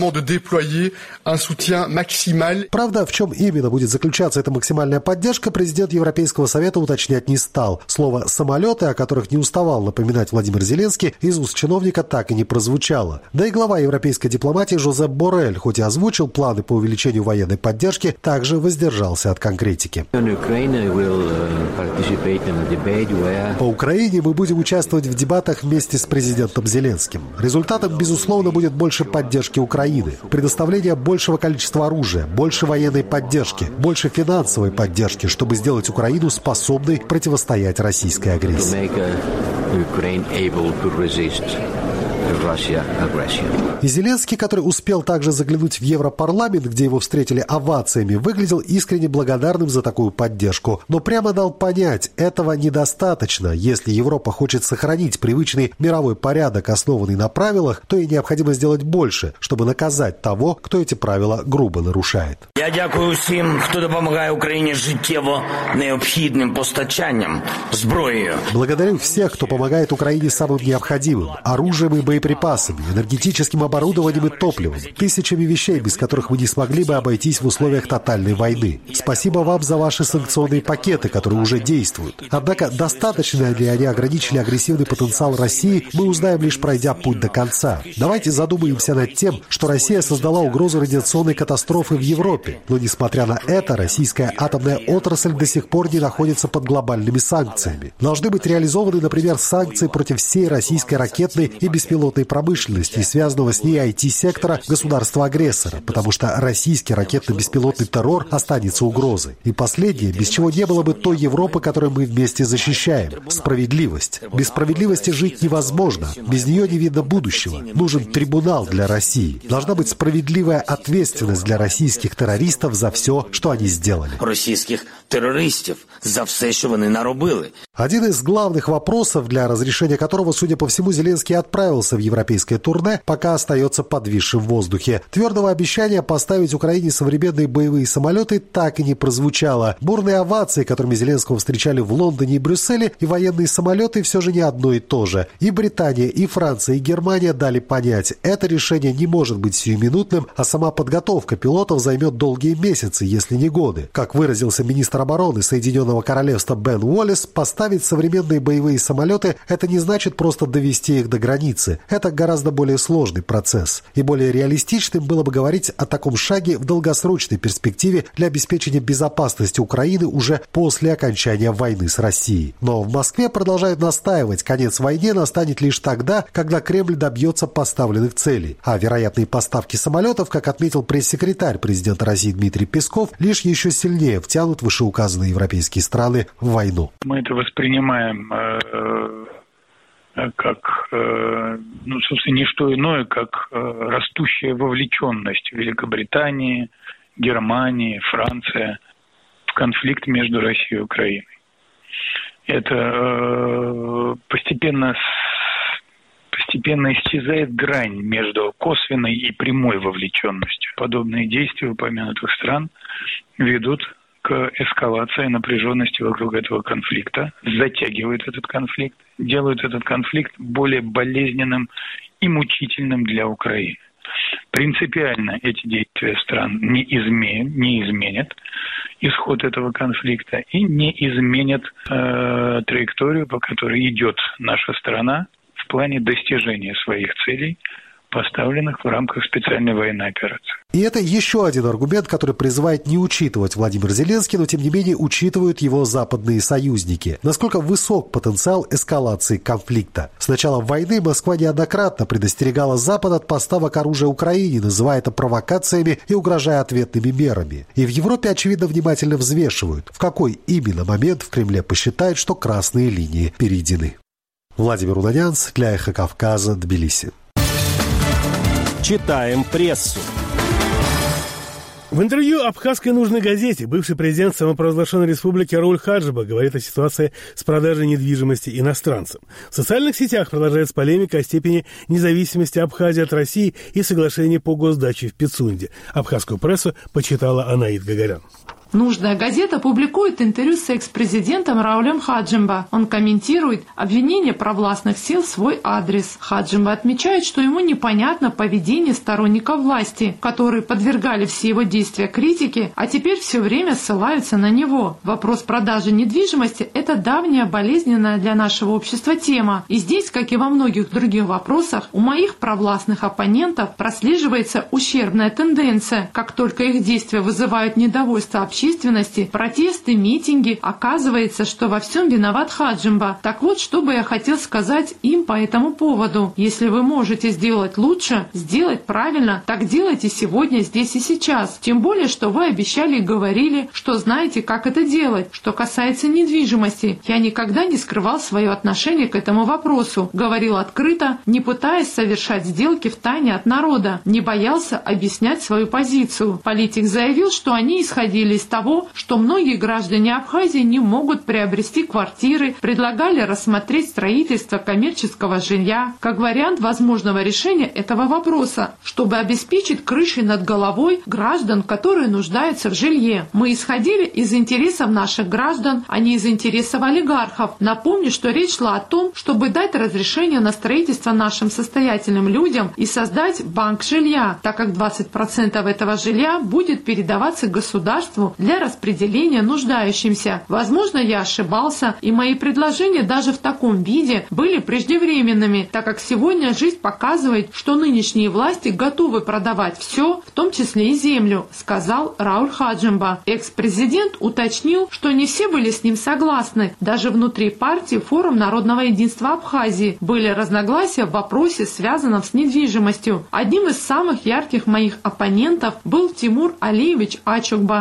Правда, в чем именно будет заключаться эта максимальная поддержка, президент Европейского совета уточнять не стал. Слово «самолеты», о которых не уставал напоминать Владимир Зеленский, из уст чиновника так и не прозвучало. Да и глава европейской дипломатии Жозеп Боррель, хоть и озвучил планы по увеличению военной поддержки, также воздержался от конкретики. По Украине мы будем участвовать в дебатах вместе с президентом Зеленским. Результатом, безусловно, будет больше поддержки Украины, предоставление большего количества оружия, больше военной поддержки, больше финансовой поддержки, чтобы сделать Украину способной противостоять российской агрессии. И Зеленский, который успел также заглянуть в Европарламент, где его встретили овациями, выглядел искренне благодарным за такую поддержку. Но прямо дал понять, этого недостаточно. Если Европа хочет сохранить привычный мировой порядок, основанный на правилах, то ей необходимо сделать больше, чтобы наказать того, кто эти правила грубо нарушает. Я дякую всем, кто помогает Украине життєво необходимым постачанием зброєю. Благодарю всех, кто помогает Украине самым необходимым – оружием и боеприпасами, энергетическим оборудованием и топливом, тысячами вещей, без которых мы не смогли бы обойтись в условиях тотальной войны. Спасибо вам за ваши санкционные пакеты, которые уже действуют. Однако, достаточно ли они ограничили агрессивный потенциал России, мы узнаем, лишь пройдя путь до конца. Давайте задумаемся над тем, что Россия создала угрозу радиационной катастрофы в Европе. Но, несмотря на это, российская атомная отрасль до сих пор не находится под глобальными санкциями. Должны быть реализованы, например, санкции против всей российской ракетной и беспилотной промышленности и связанного с ней IT-сектора государства-агрессора, потому что российский ракетно-беспилотный террор останется угрозой. И последнее, без чего не было бы той Европы, которую мы вместе защищаем – справедливость. Без справедливости жить невозможно, без нее не видно будущего. Нужен трибунал для России. Должна быть справедливая ответственность для российских террористов за все, что они сделали. Российских терористів за все, що вони наробили. Один из главных вопросов, для разрешения которого, судя по всему, Зеленский отправился в европейское турне, пока остается подвисшим в воздухе. Твердого обещания поставить Украине современные боевые самолеты так и не прозвучало. Бурные овации, которыми Зеленского встречали в Лондоне и Брюсселе, и военные самолеты все же не одно и то же. И Британия, и Франция, и Германия дали понять, это решение не может быть сиюминутным, а сама подготовка пилотов займет долгие месяцы, если не годы. Как выразился министр обороны Соединенного Королевства Бен Уоллес, поставить современные боевые самолеты – это не значит просто довести их до границы. Это гораздо более сложный процесс. И более реалистичным было бы говорить о таком шаге в долгосрочной перспективе для обеспечения безопасности Украины уже после окончания войны с Россией. Но в Москве продолжают настаивать, конец войне настанет лишь тогда, когда Кремль добьется поставленных целей. А вероятные поставки самолетов, как отметил пресс-секретарь президента России Дмитрий Песков, лишь еще сильнее втянут вышеуказанные европейские страны в войну. Мы это воспринимаем как, собственно, не что иное, как растущая вовлеченность Великобритании, Германии, Франции в конфликт между Россией и Украиной. Это постепенно исчезает грань между косвенной и прямой вовлеченностью. Подобные действия упомянутых стран ведут к эскалации напряженности вокруг этого конфликта, затягивают этот конфликт, делают этот конфликт более болезненным и мучительным для Украины. Принципиально эти действия стран не изменят исход этого конфликта и не изменят траекторию, по которой идет наша страна в плане достижения своих целей, поставленных в рамках специальной военной операции. И это еще один аргумент, который призывает не учитывать Владимир Зеленский, но тем не менее учитывают его западные союзники. Насколько высок потенциал эскалации конфликта. С началом войны Москва неоднократно предостерегала Запад от поставок оружия Украине, называя это провокациями и угрожая ответными мерами. И в Европе, очевидно, внимательно взвешивают, в какой именно момент в Кремле посчитают, что красные линии перейдены. Владимир Унанянц для «Эхо Кавказа», Тбилиси. Читаем прессу. В интервью абхазской нужной газете бывший президент самопровозглашенной республики Рауль Хаджиба говорит о ситуации с продажей недвижимости иностранцам. В социальных сетях продолжается полемика о степени независимости Абхазии от России и соглашении по госдаче в Пицунде. Абхазскую прессу почитала Анаид Гагарян. Нужная газета публикует интервью с экс-президентом Раулем Хаджимба. Он комментирует обвинения провластных сил в свой адрес. Хаджимба отмечает, что ему непонятно поведение сторонников власти, которые подвергали все его действия критике, а теперь все время ссылаются на него. Вопрос продажи недвижимости – это давняя, болезненная для нашего общества тема. И здесь, как и во многих других вопросах, у моих провластных оппонентов прослеживается ущербная тенденция. Как только их действия вызывают недовольство общественности, протесты, митинги, оказывается, что во всем виноват Хаджимба. Так вот, что бы я хотел сказать им по этому поводу. Если вы можете сделать лучше, сделать правильно, так делайте сегодня, здесь и сейчас. Тем более, что вы обещали и говорили, что знаете, как это делать. Что касается недвижимости, я никогда не скрывал свое отношение к этому вопросу. Говорил открыто, не пытаясь совершать сделки в тайне от народа. Не боялся объяснять свою позицию. Политик заявил, что они исходили из того, что многие граждане Абхазии не могут приобрести квартиры, предлагали рассмотреть строительство коммерческого жилья как вариант возможного решения этого вопроса, чтобы обеспечить крышей над головой граждан, которые нуждаются в жилье. Мы исходили из интересов наших граждан, а не из интересов олигархов. Напомню, что речь шла о том, чтобы дать разрешение на строительство нашим состоятельным людям и создать банк жилья, так как 20% этого жилья будет передаваться государству для распределения нуждающимся. Возможно, я ошибался, и мои предложения даже в таком виде были преждевременными, так как сегодня жизнь показывает, что нынешние власти готовы продавать все, в том числе и землю, сказал Рауль Хаджимба. Экс-президент уточнил, что не все были с ним согласны. Даже внутри партии Форум народного единства Абхазии были разногласия в вопросе, связанном с недвижимостью. Одним из самых ярких моих оппонентов был Тимур Алиевич Ачугба. Мы очень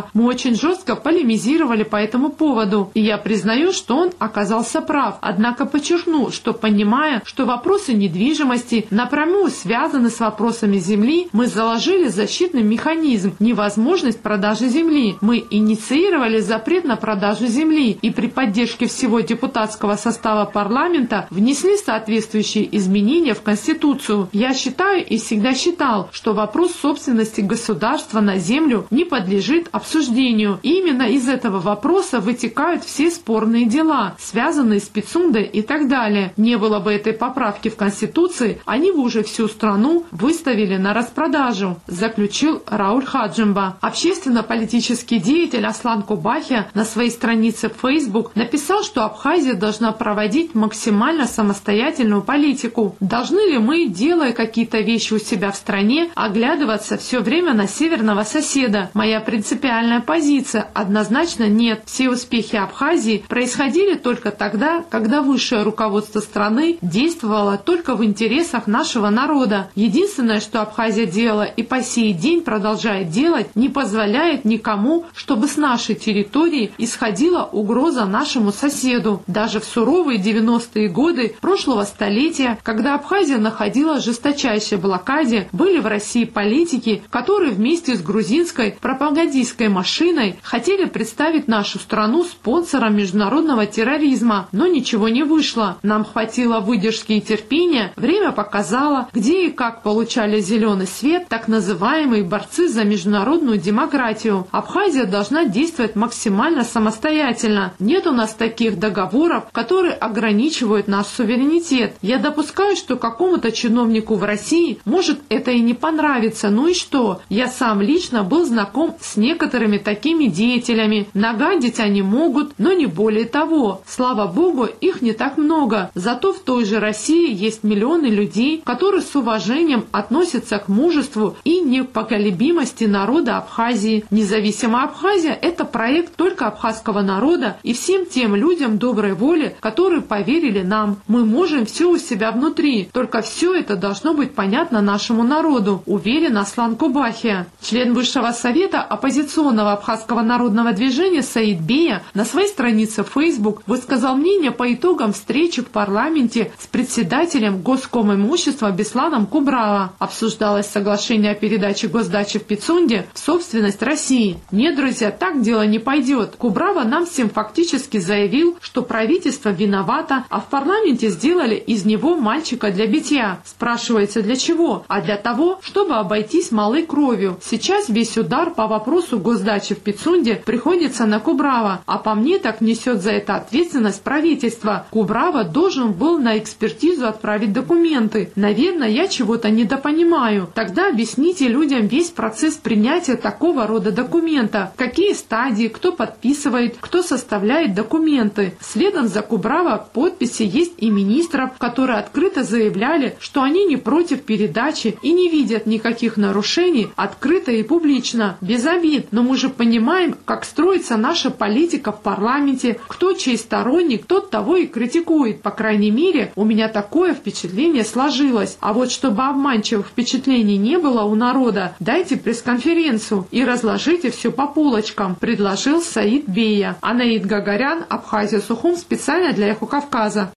очень жестко полемизировали по этому поводу, и я признаю, что он оказался прав. Однако подчеркну, что понимая, что вопросы недвижимости напрямую связаны с вопросами земли, мы заложили защитный механизм – невозможность продажи земли. Мы инициировали запрет на продажу земли и при поддержке всего депутатского состава парламента внесли соответствующие изменения в Конституцию. Я считаю и всегда считал, что вопрос собственности государства на землю не подлежит обсуждению. И именно из этого вопроса вытекают все спорные дела, связанные с Пицундой и так далее. Не было бы этой поправки в Конституции, они бы уже всю страну выставили на распродажу, заключил Рауль Хаджимба. Общественно-политический деятель Аслан Кубахия на своей странице в Facebook написал, что Абхазия должна проводить максимально самостоятельную политику. Должны ли мы, делая какие-то вещи у себя в стране, оглядываться все время на северного соседа? Моя принципиальная позиция однозначно нет. Все успехи Абхазии происходили только тогда, когда высшее руководство страны действовало только в интересах нашего народа. Единственное, что Абхазия делала и по сей день продолжает делать, не позволяет никому, чтобы с нашей территории исходила угроза нашему соседу. Даже в суровые 90-е годы прошлого столетия, когда Абхазия находилась в жесточайшей блокаде, были в России политики, которые вместе с грузинской пропагандистской машиной хотели представить нашу страну спонсором международного терроризма, но ничего не вышло. Нам хватило выдержки и терпения, время показало, где и как получали зеленый свет так называемые борцы за международную демократию. Абхазия должна действовать максимально самостоятельно. Нет у нас таких договоров, которые ограничивают наш суверенитет. Я допускаю, что какому-то чиновнику в России может это и не понравиться. Ну и что? Я сам лично был знаком с некоторыми такими деятелями. Нагадить они могут, но не более того. Слава богу, их не так много. Зато в той же России есть миллионы людей, которые с уважением относятся к мужеству и непоколебимости народа Абхазии. Независимая Абхазия – это проект только абхазского народа и всем тем людям доброй воли, которые поверили нам. Мы можем все у себя внутри, только все это должно быть понятно нашему народу, уверен Аслан Кубахия. Член Высшего совета оппозиционного абхазского народного движения Саид Бея на своей странице в Facebook высказал мнение по итогам встречи в парламенте с председателем Госкомимущества Бесланом Кубрава. Обсуждалось соглашение о передаче госдачи в Пицунде в собственность России. Нет, друзья, так дело не пойдет. Кубрава нам всем фактически заявил, что правительство виновато, а в парламенте сделали из него мальчика для битья. Спрашивается, для чего? А для того, чтобы обойтись малой кровью. Сейчас весь удар по вопросу госдачи в Пицунде приходится на Кубрава, а по мне так несет за это ответственность правительства. Кубрава должен был на экспертизу отправить документы. Наверное, я чего-то недопонимаю. Тогда объясните людям весь процесс принятия такого рода документа. Какие стадии, кто подписывает, кто составляет документы. Следом за Кубрава подписи есть и министров, которые открыто заявляли, что они не против передачи и не видят никаких нарушений открыто и публично, без обид. Но мы же понимаем, как строится наша политика в парламенте, кто чей сторонник, тот того и критикует. По крайней мере, у меня такое впечатление сложилось. А вот чтобы обманчивых впечатлений не было у народа, дайте пресс-конференцию и разложите все по полочкам, предложил Саид Бея. Анаид Гагарян, Абхазия, Сухум, специально для Эхо Кавказа.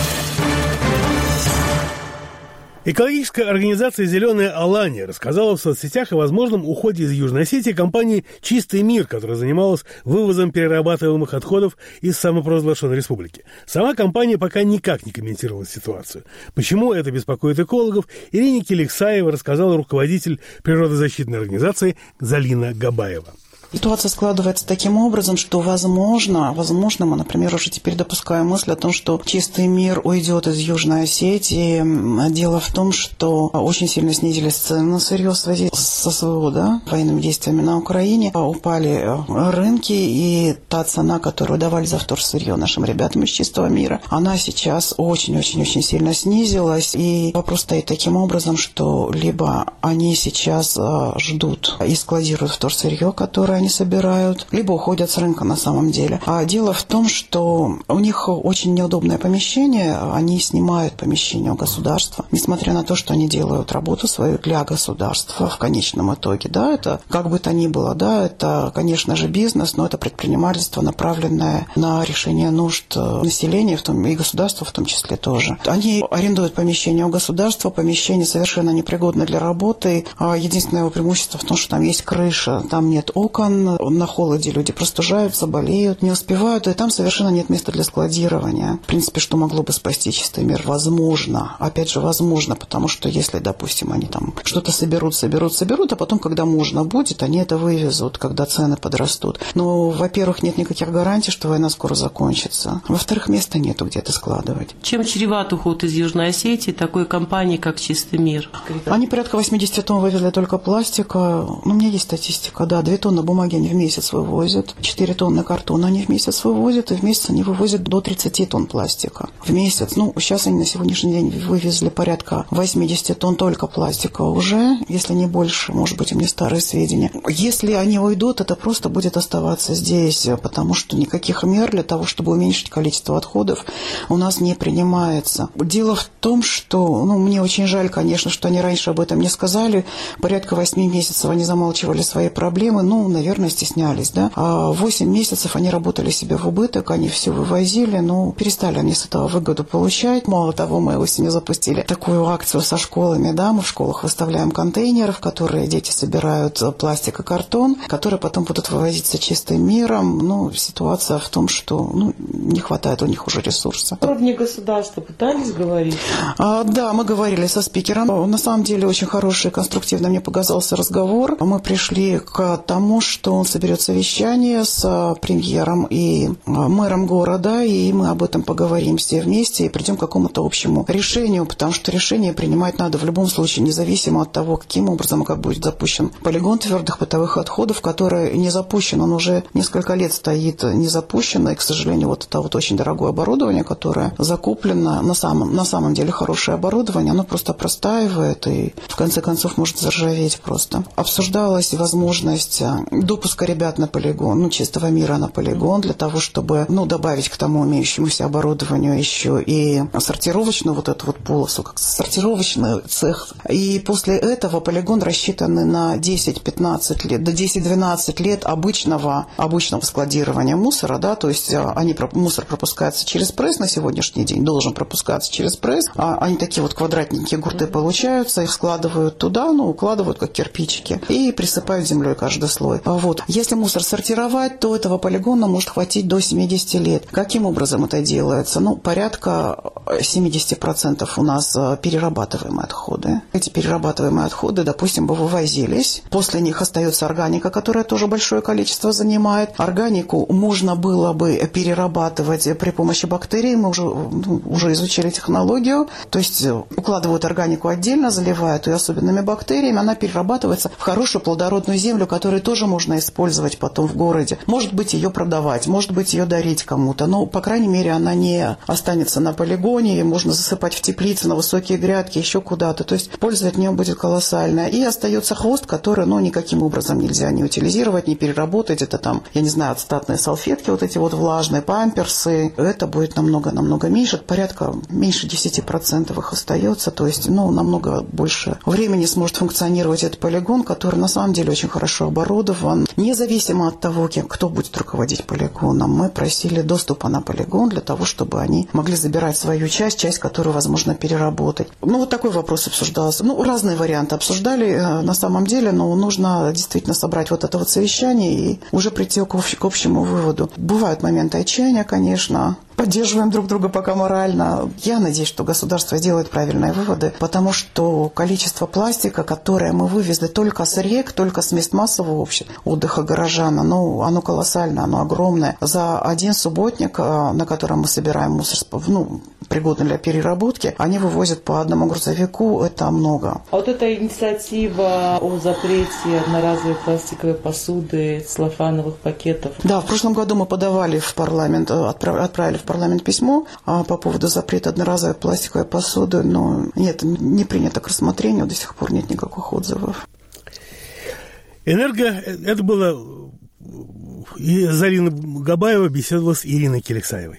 Экологическая организация «Зеленая Алания» рассказала в соцсетях о возможном уходе из Южной Осетии компании «Чистый мир», которая занималась вывозом перерабатываемых отходов из самопровозглашенной республики. Сама компания пока никак не комментировала ситуацию. Почему это беспокоит экологов, Ирине Келиксаева рассказала руководитель природозащитной организации Залина Габаева. Ситуация складывается таким образом, что возможно, мы, например, уже теперь допускаем мысль о том, что чистый мир уйдет из Южной Осетии. Дело в том, что очень сильно снизились цены на сырье в связи со СВО, военными действиями на Украине. Упали рынки, и та цена, которую давали за вторсырье нашим ребятам из чистого мира, она сейчас очень-очень-очень сильно снизилась. И вопрос стоит таким образом, что либо они сейчас ждут и складируют вторсырье, которое которые они собирают, либо уходят с рынка на самом деле. А дело в том, что у них очень неудобное помещение, они снимают помещение у государства, несмотря на то, что они делают работу свою для государства в конечном итоге. Да, это как бы то ни было, да, это, конечно же, бизнес, но это предпринимательство, направленное на решение нужд населения, в том и государства в том числе тоже. Они арендуют помещение у государства, помещение совершенно непригодно для работы. Единственное его преимущество в том, что там есть крыша, там нет окон, на холоде люди простужаются, болеют, не успевают, и там совершенно нет места для складирования. В принципе, что могло бы спасти чистый мир? Возможно. Опять же, возможно, потому что если, допустим, они там что-то соберут, а потом, когда можно будет, они это вывезут, когда цены подрастут. Но, во-первых, нет никаких гарантий, что война скоро закончится. Во-вторых, места нету, где это складывать. Чем чреват уход из Южной Осетии такой компании, как «Чистый мир»? Они порядка 80 тонн вывезли только пластика. У меня есть статистика, да. 2 тонны бумаги они в месяц вывозят, 4 тонны картона они в месяц вывозят, и в месяц они вывозят до 30 тонн пластика в месяц. Сейчас они на сегодняшний день вывезли порядка 80 тонн только пластика уже, если не больше, может быть, у меня старые сведения. Если они уйдут, это просто будет оставаться здесь, потому что никаких мер для того, чтобы уменьшить количество отходов, у нас не принимается. Дело в том, что, мне очень жаль, конечно, что они раньше об этом не сказали. Порядка 8 месяцев они замалчивали свои проблемы, наверное, стеснялись, да. А 8 месяцев они работали себе в убыток, они все вывозили, перестали они с этого выгоду получать. Мало того, мы осенью запустили такую акцию со школами, да, мы в школах выставляем контейнеры, в которые дети собирают пластик и картон, которые потом будут вывозиться чистым миром. Ситуация в том, что не хватает у них уже ресурса. На уровне государства пытались говорить? Да, мы говорили со спикером. На самом деле очень хороший, конструктивный мне показался разговор. Мы пришли к тому, что он соберет совещание с премьером и мэром города, и мы об этом поговорим все вместе и придем к какому-то общему решению, потому что решение принимать надо в любом случае, независимо от того, каким образом и как будет запущен полигон твердых бытовых отходов, который не запущен, он уже несколько лет стоит не запущен, и, к сожалению, это очень дорогое оборудование, которое закуплено, на самом деле хорошее оборудование, оно просто простаивает и в конце концов может заржаветь просто. Обсуждалась возможность допуска ребят на полигон, чистого мира на полигон, для того, чтобы добавить к тому имеющемуся оборудованию еще и сортировочную полосу, как сортировочный цех. И после этого полигон рассчитан на 10-15 лет, до 10-12 лет обычного складирования мусора, да, то есть мусор пропускается через пресс на сегодняшний день, должен пропускаться через пресс, они такие квадратненькие гурты получаются, их складывают туда, укладывают как кирпичики и присыпают землей каждый слой. Если мусор сортировать, то этого полигона может хватить до 70 лет. Каким образом это делается? Порядка 70% у нас перерабатываемые отходы. Эти перерабатываемые отходы, допустим, бы вывозились. После них остается органика, которая тоже большое количество занимает. Органику можно было бы перерабатывать при помощи бактерий. Мы уже изучили технологию. То есть укладывают органику отдельно, заливают ее особенными бактериями. Она перерабатывается в хорошую плодородную землю, которую тоже можно использовать потом в городе. Может быть, ее продавать, может быть, ее дарить кому-то. Но, по крайней мере, она не останется на полигоне. Ее можно засыпать в теплицы, на высокие грядки, еще куда-то. То есть польза от нее будет колоссальная. И остается хвост, который, никаким образом нельзя не утилизировать, не переработать. Это ацетатные салфетки, эти влажные, памперсы. Это будет намного меньше. Порядка меньше 10% их остается. То есть, намного больше времени сможет функционировать этот полигон, который на самом деле очень хорошо оборудован. Независимо от того, кто будет руководить полигоном, мы просили доступа на полигон для того, чтобы они могли забирать свою часть, которую возможно переработать. Такой вопрос обсуждался. Разные варианты обсуждали на самом деле, но нужно действительно собрать это совещание и уже прийти к общему выводу. Бывают моменты отчаяния, конечно. Поддерживаем друг друга пока морально. Я надеюсь, что государство сделает правильные выводы, потому что количество пластика, которое мы вывезли только с рек, только с мест массового отдыха горожан, оно колоссальное, оно огромное. За один субботник, на котором мы собираем мусор, пригодный для переработки, они вывозят по одному грузовику, это много. А эта инициатива о запрете одноразовой пластиковой посуды, целлофановых пакетов? Да, в прошлом году мы подавали в парламент, отправили в парламент письмо по поводу запрета одноразовой пластиковой посуды, но нет, не принято к рассмотрению, до сих пор нет никаких отзывов. Это было И Зарина Габаева беседовала с Ириной Келексаевой.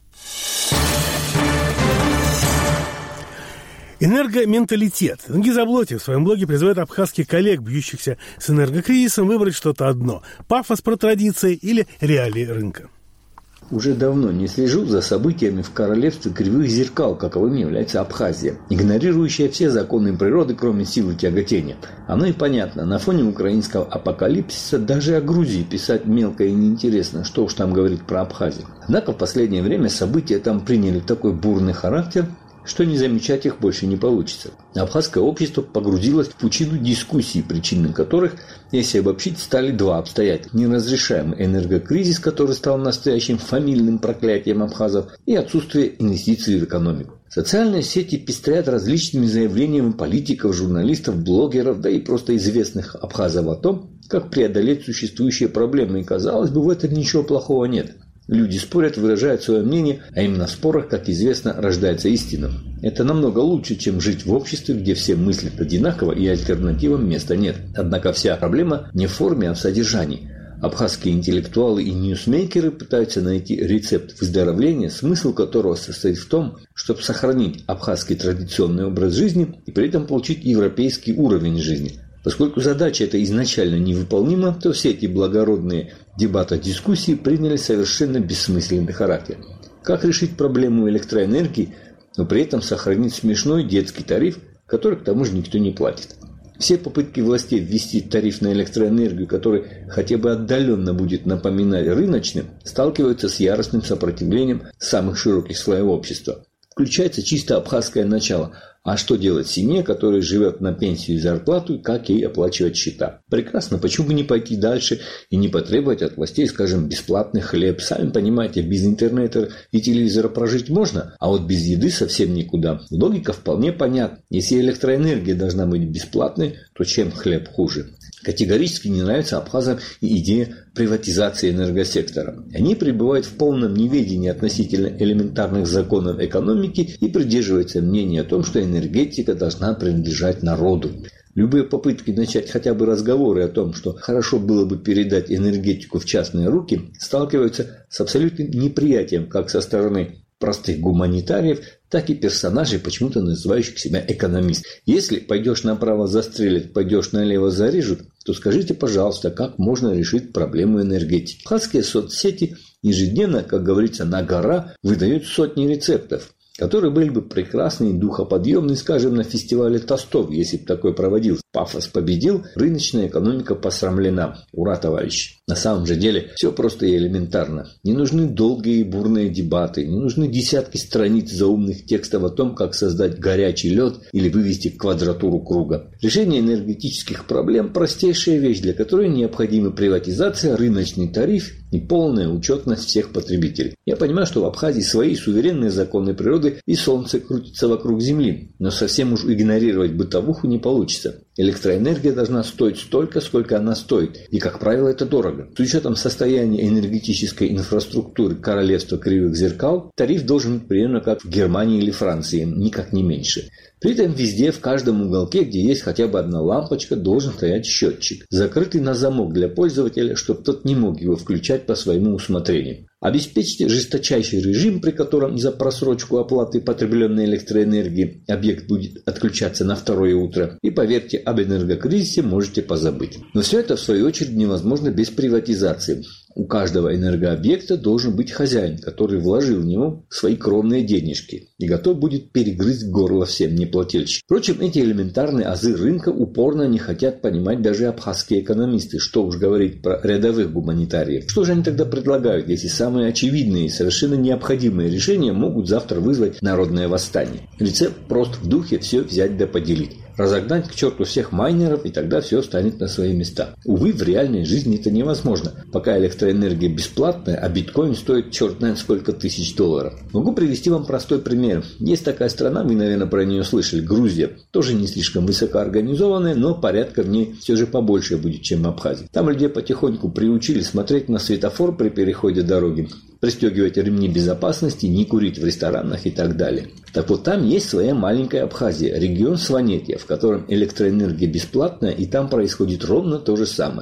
Энергоменталитет. Нгизаблоти в своем блоге призывает абхазских коллег, бьющихся с энергокризисом, выбрать что-то одно – пафос про традиции или реалии рынка. Уже давно не слежу за событиями в королевстве кривых зеркал, каковым является Абхазия, игнорирующая все законы природы, кроме силы тяготения. Оно и понятно, на фоне украинского апокалипсиса даже о Грузии писать мелко и неинтересно, что уж там говорить про Абхазию. Однако в последнее время события там приняли такой бурный характер, что не замечать их больше не получится. Абхазское общество погрузилось в пучину дискуссий, причиной которых, если обобщить, стали два обстоятельства. Неразрешаемый энергокризис, который стал настоящим фамильным проклятием абхазов, и отсутствие инвестиций в экономику. Социальные сети пестрят различными заявлениями политиков, журналистов, блогеров, да и просто известных абхазов о том, как преодолеть существующие проблемы. И, казалось бы, в этом ничего плохого нет. Люди спорят, выражают свое мнение, а именно в спорах, как известно, рождается истина. Это намного лучше, чем жить в обществе, где все мыслят одинаково и альтернативам места нет. Однако вся проблема не в форме, а в содержании. Абхазские интеллектуалы и ньюсмейкеры пытаются найти рецепт выздоровления, смысл которого состоит в том, чтобы сохранить абхазский традиционный образ жизни и при этом получить европейский уровень жизни. Поскольку задача эта изначально невыполнима, то все эти благородные дебаты-дискуссии приняли совершенно бессмысленный характер. Как решить проблему электроэнергии, но при этом сохранить смешной детский тариф, который к тому же никто не платит? Все попытки властей ввести тариф на электроэнергию, который хотя бы отдаленно будет напоминать рыночным, сталкиваются с яростным сопротивлением самых широких слоев общества. Включается чисто абхазское начало. А что делать семье, которая живет на пенсию и зарплату, и как ей оплачивать счета? Прекрасно, почему бы не пойти дальше и не потребовать от властей, скажем, бесплатный хлеб? Сами понимаете, без интернета и телевизора прожить можно, а вот без еды совсем никуда. Логика вполне понятна. Если электроэнергия должна быть бесплатной, то чем хлеб хуже? Категорически не нравится абхазам и идея приватизации энергосектора. Они пребывают в полном неведении относительно элементарных законов экономики и придерживаются мнения о том, что энергетика должна принадлежать народу. Любые попытки начать хотя бы разговоры о том, что хорошо было бы передать энергетику в частные руки, сталкиваются с абсолютным неприятием как со стороны простых гуманитариев, так и персонажей, почему-то называющих себя экономистами. Если пойдешь направо застрелят, пойдешь налево зарежут, то скажите, пожалуйста, как можно решить проблему энергетики? Абхазские соцсети ежедневно, как говорится, на гора выдают сотни рецептов, которые были бы прекрасны и духоподъемны, скажем, на фестивале тостов, если бы такой проводился. Пафос победил, рыночная экономика посрамлена. Ура, товарищи! На самом же деле все просто и элементарно. Не нужны долгие и бурные дебаты, не нужны десятки страниц заумных текстов о том, как создать горячий лед или вывести квадратуру круга. Решение энергетических проблем – простейшая вещь, для которой необходима приватизация, рыночный тариф и полная учетность всех потребителей. Я понимаю, что в Абхазии свои суверенные законы природы и солнце крутится вокруг земли, но совсем уж игнорировать бытовуху не получится. Электроэнергия должна стоить столько, сколько она стоит, и, как правило, это дорого. С учетом состояния энергетической инфраструктуры королевства кривых зеркал, тариф должен быть примерно как в Германии или Франции, никак не меньше. При этом везде, в каждом уголке, где есть хотя бы одна лампочка, должен стоять счетчик, закрытый на замок для пользователя, чтобы тот не мог его включать по своему усмотрению. Обеспечьте жесточайший режим, при котором за просрочку оплаты потребленной электроэнергии объект будет отключаться на второе утро. И поверьте, об энергокризисе можете позабыть. Но все это, в свою очередь, невозможно без приватизации. У каждого энергообъекта должен быть хозяин, который вложил в него свои кровные денежки и готов будет перегрызть горло всем неплательщикам. Впрочем, эти элементарные азы рынка упорно не хотят понимать даже абхазские экономисты, что уж говорить про рядовых гуманитариев. Что же они тогда предлагают, если самые очевидные и совершенно необходимые решения могут завтра вызвать народное восстание? Рецепт прост: в духе все взять да поделить. Разогнать к черту всех майнеров, и тогда все станет на свои места. Увы, в реальной жизни это невозможно, пока электроэнергия бесплатная, а биткоин стоит черт знает сколько тысяч $. Могу привести вам простой пример. Есть такая страна, вы, наверное, про нее слышали, Грузия. Тоже не слишком высокоорганизованная, но порядка в ней все же побольше будет, чем в Абхазии. Там людей потихоньку приучили смотреть на светофор при переходе дороги, пристегивать ремни безопасности, не курить в ресторанах и так далее. Так вот, там есть своя маленькая Абхазия, регион Сванетия, в котором электроэнергия бесплатная, и там происходит ровно то же самое.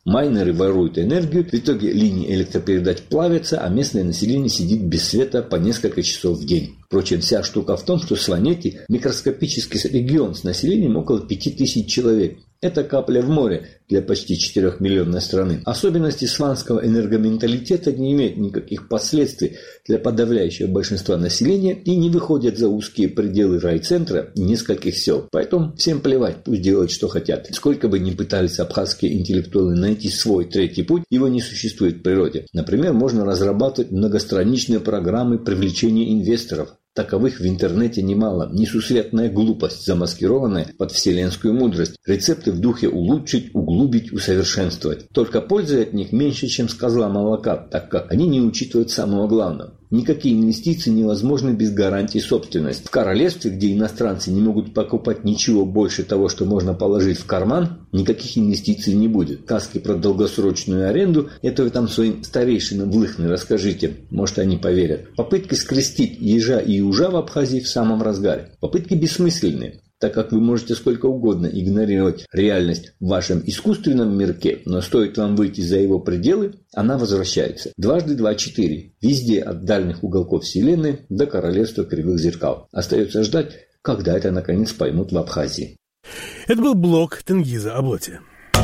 Майнеры воруют энергию, в итоге линии электропередач плавятся, а местное население сидит без света по несколько часов в день. Впрочем, вся штука в том, что Сванети – микроскопический регион с населением около 5000 человек. Это капля в море для почти 4-миллионной страны. Особенности сванского энергоменталитета не имеют никаких последствий для подавляющего большинства населения и не выходят за узкие пределы райцентра и нескольких сел. Поэтому всем плевать, пусть делают, что хотят. Сколько бы ни пытались абхазские интеллектуалы найти свой третий путь, его не существует в природе. Например, можно разрабатывать многостраничные программы привлечения инвесторов. Таковых в интернете немало. Несусветная глупость, замаскированная под вселенскую мудрость. Рецепты в духе улучшить, углубить, усовершенствовать. Только пользы от них меньше, чем с козла молока, так как они не учитывают самого главного. Никакие инвестиции невозможны без гарантии собственности. В королевстве, где иностранцы не могут покупать ничего больше того, что можно положить в карман, никаких инвестиций не будет. Сказки про долгосрочную аренду — это вы там своим старейшинам в Лыхны расскажите. Может, они поверят. Попытки скрестить ежа и ужа в Абхазии в самом разгаре. Попытки бессмысленные, так как вы можете сколько угодно игнорировать реальность в вашем искусственном мирке, но стоит вам выйти за его пределы, она возвращается. 2 × 2 = 4. Везде, от дальних уголков вселенной до королевства кривых зеркал. Остается ждать, когда это наконец поймут в Абхазии. Это был блог Тенгиза Аблоти.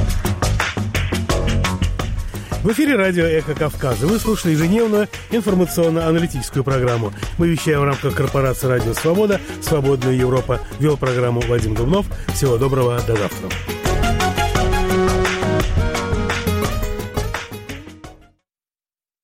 В эфире радио «Эхо Кавказа». Вы слушали ежедневную информационно-аналитическую программу. Мы вещаем в рамках корпорации «Радио Свобода». «Свободная Европа». Вел программу Вадим Дубнов. Всего доброго. До завтра.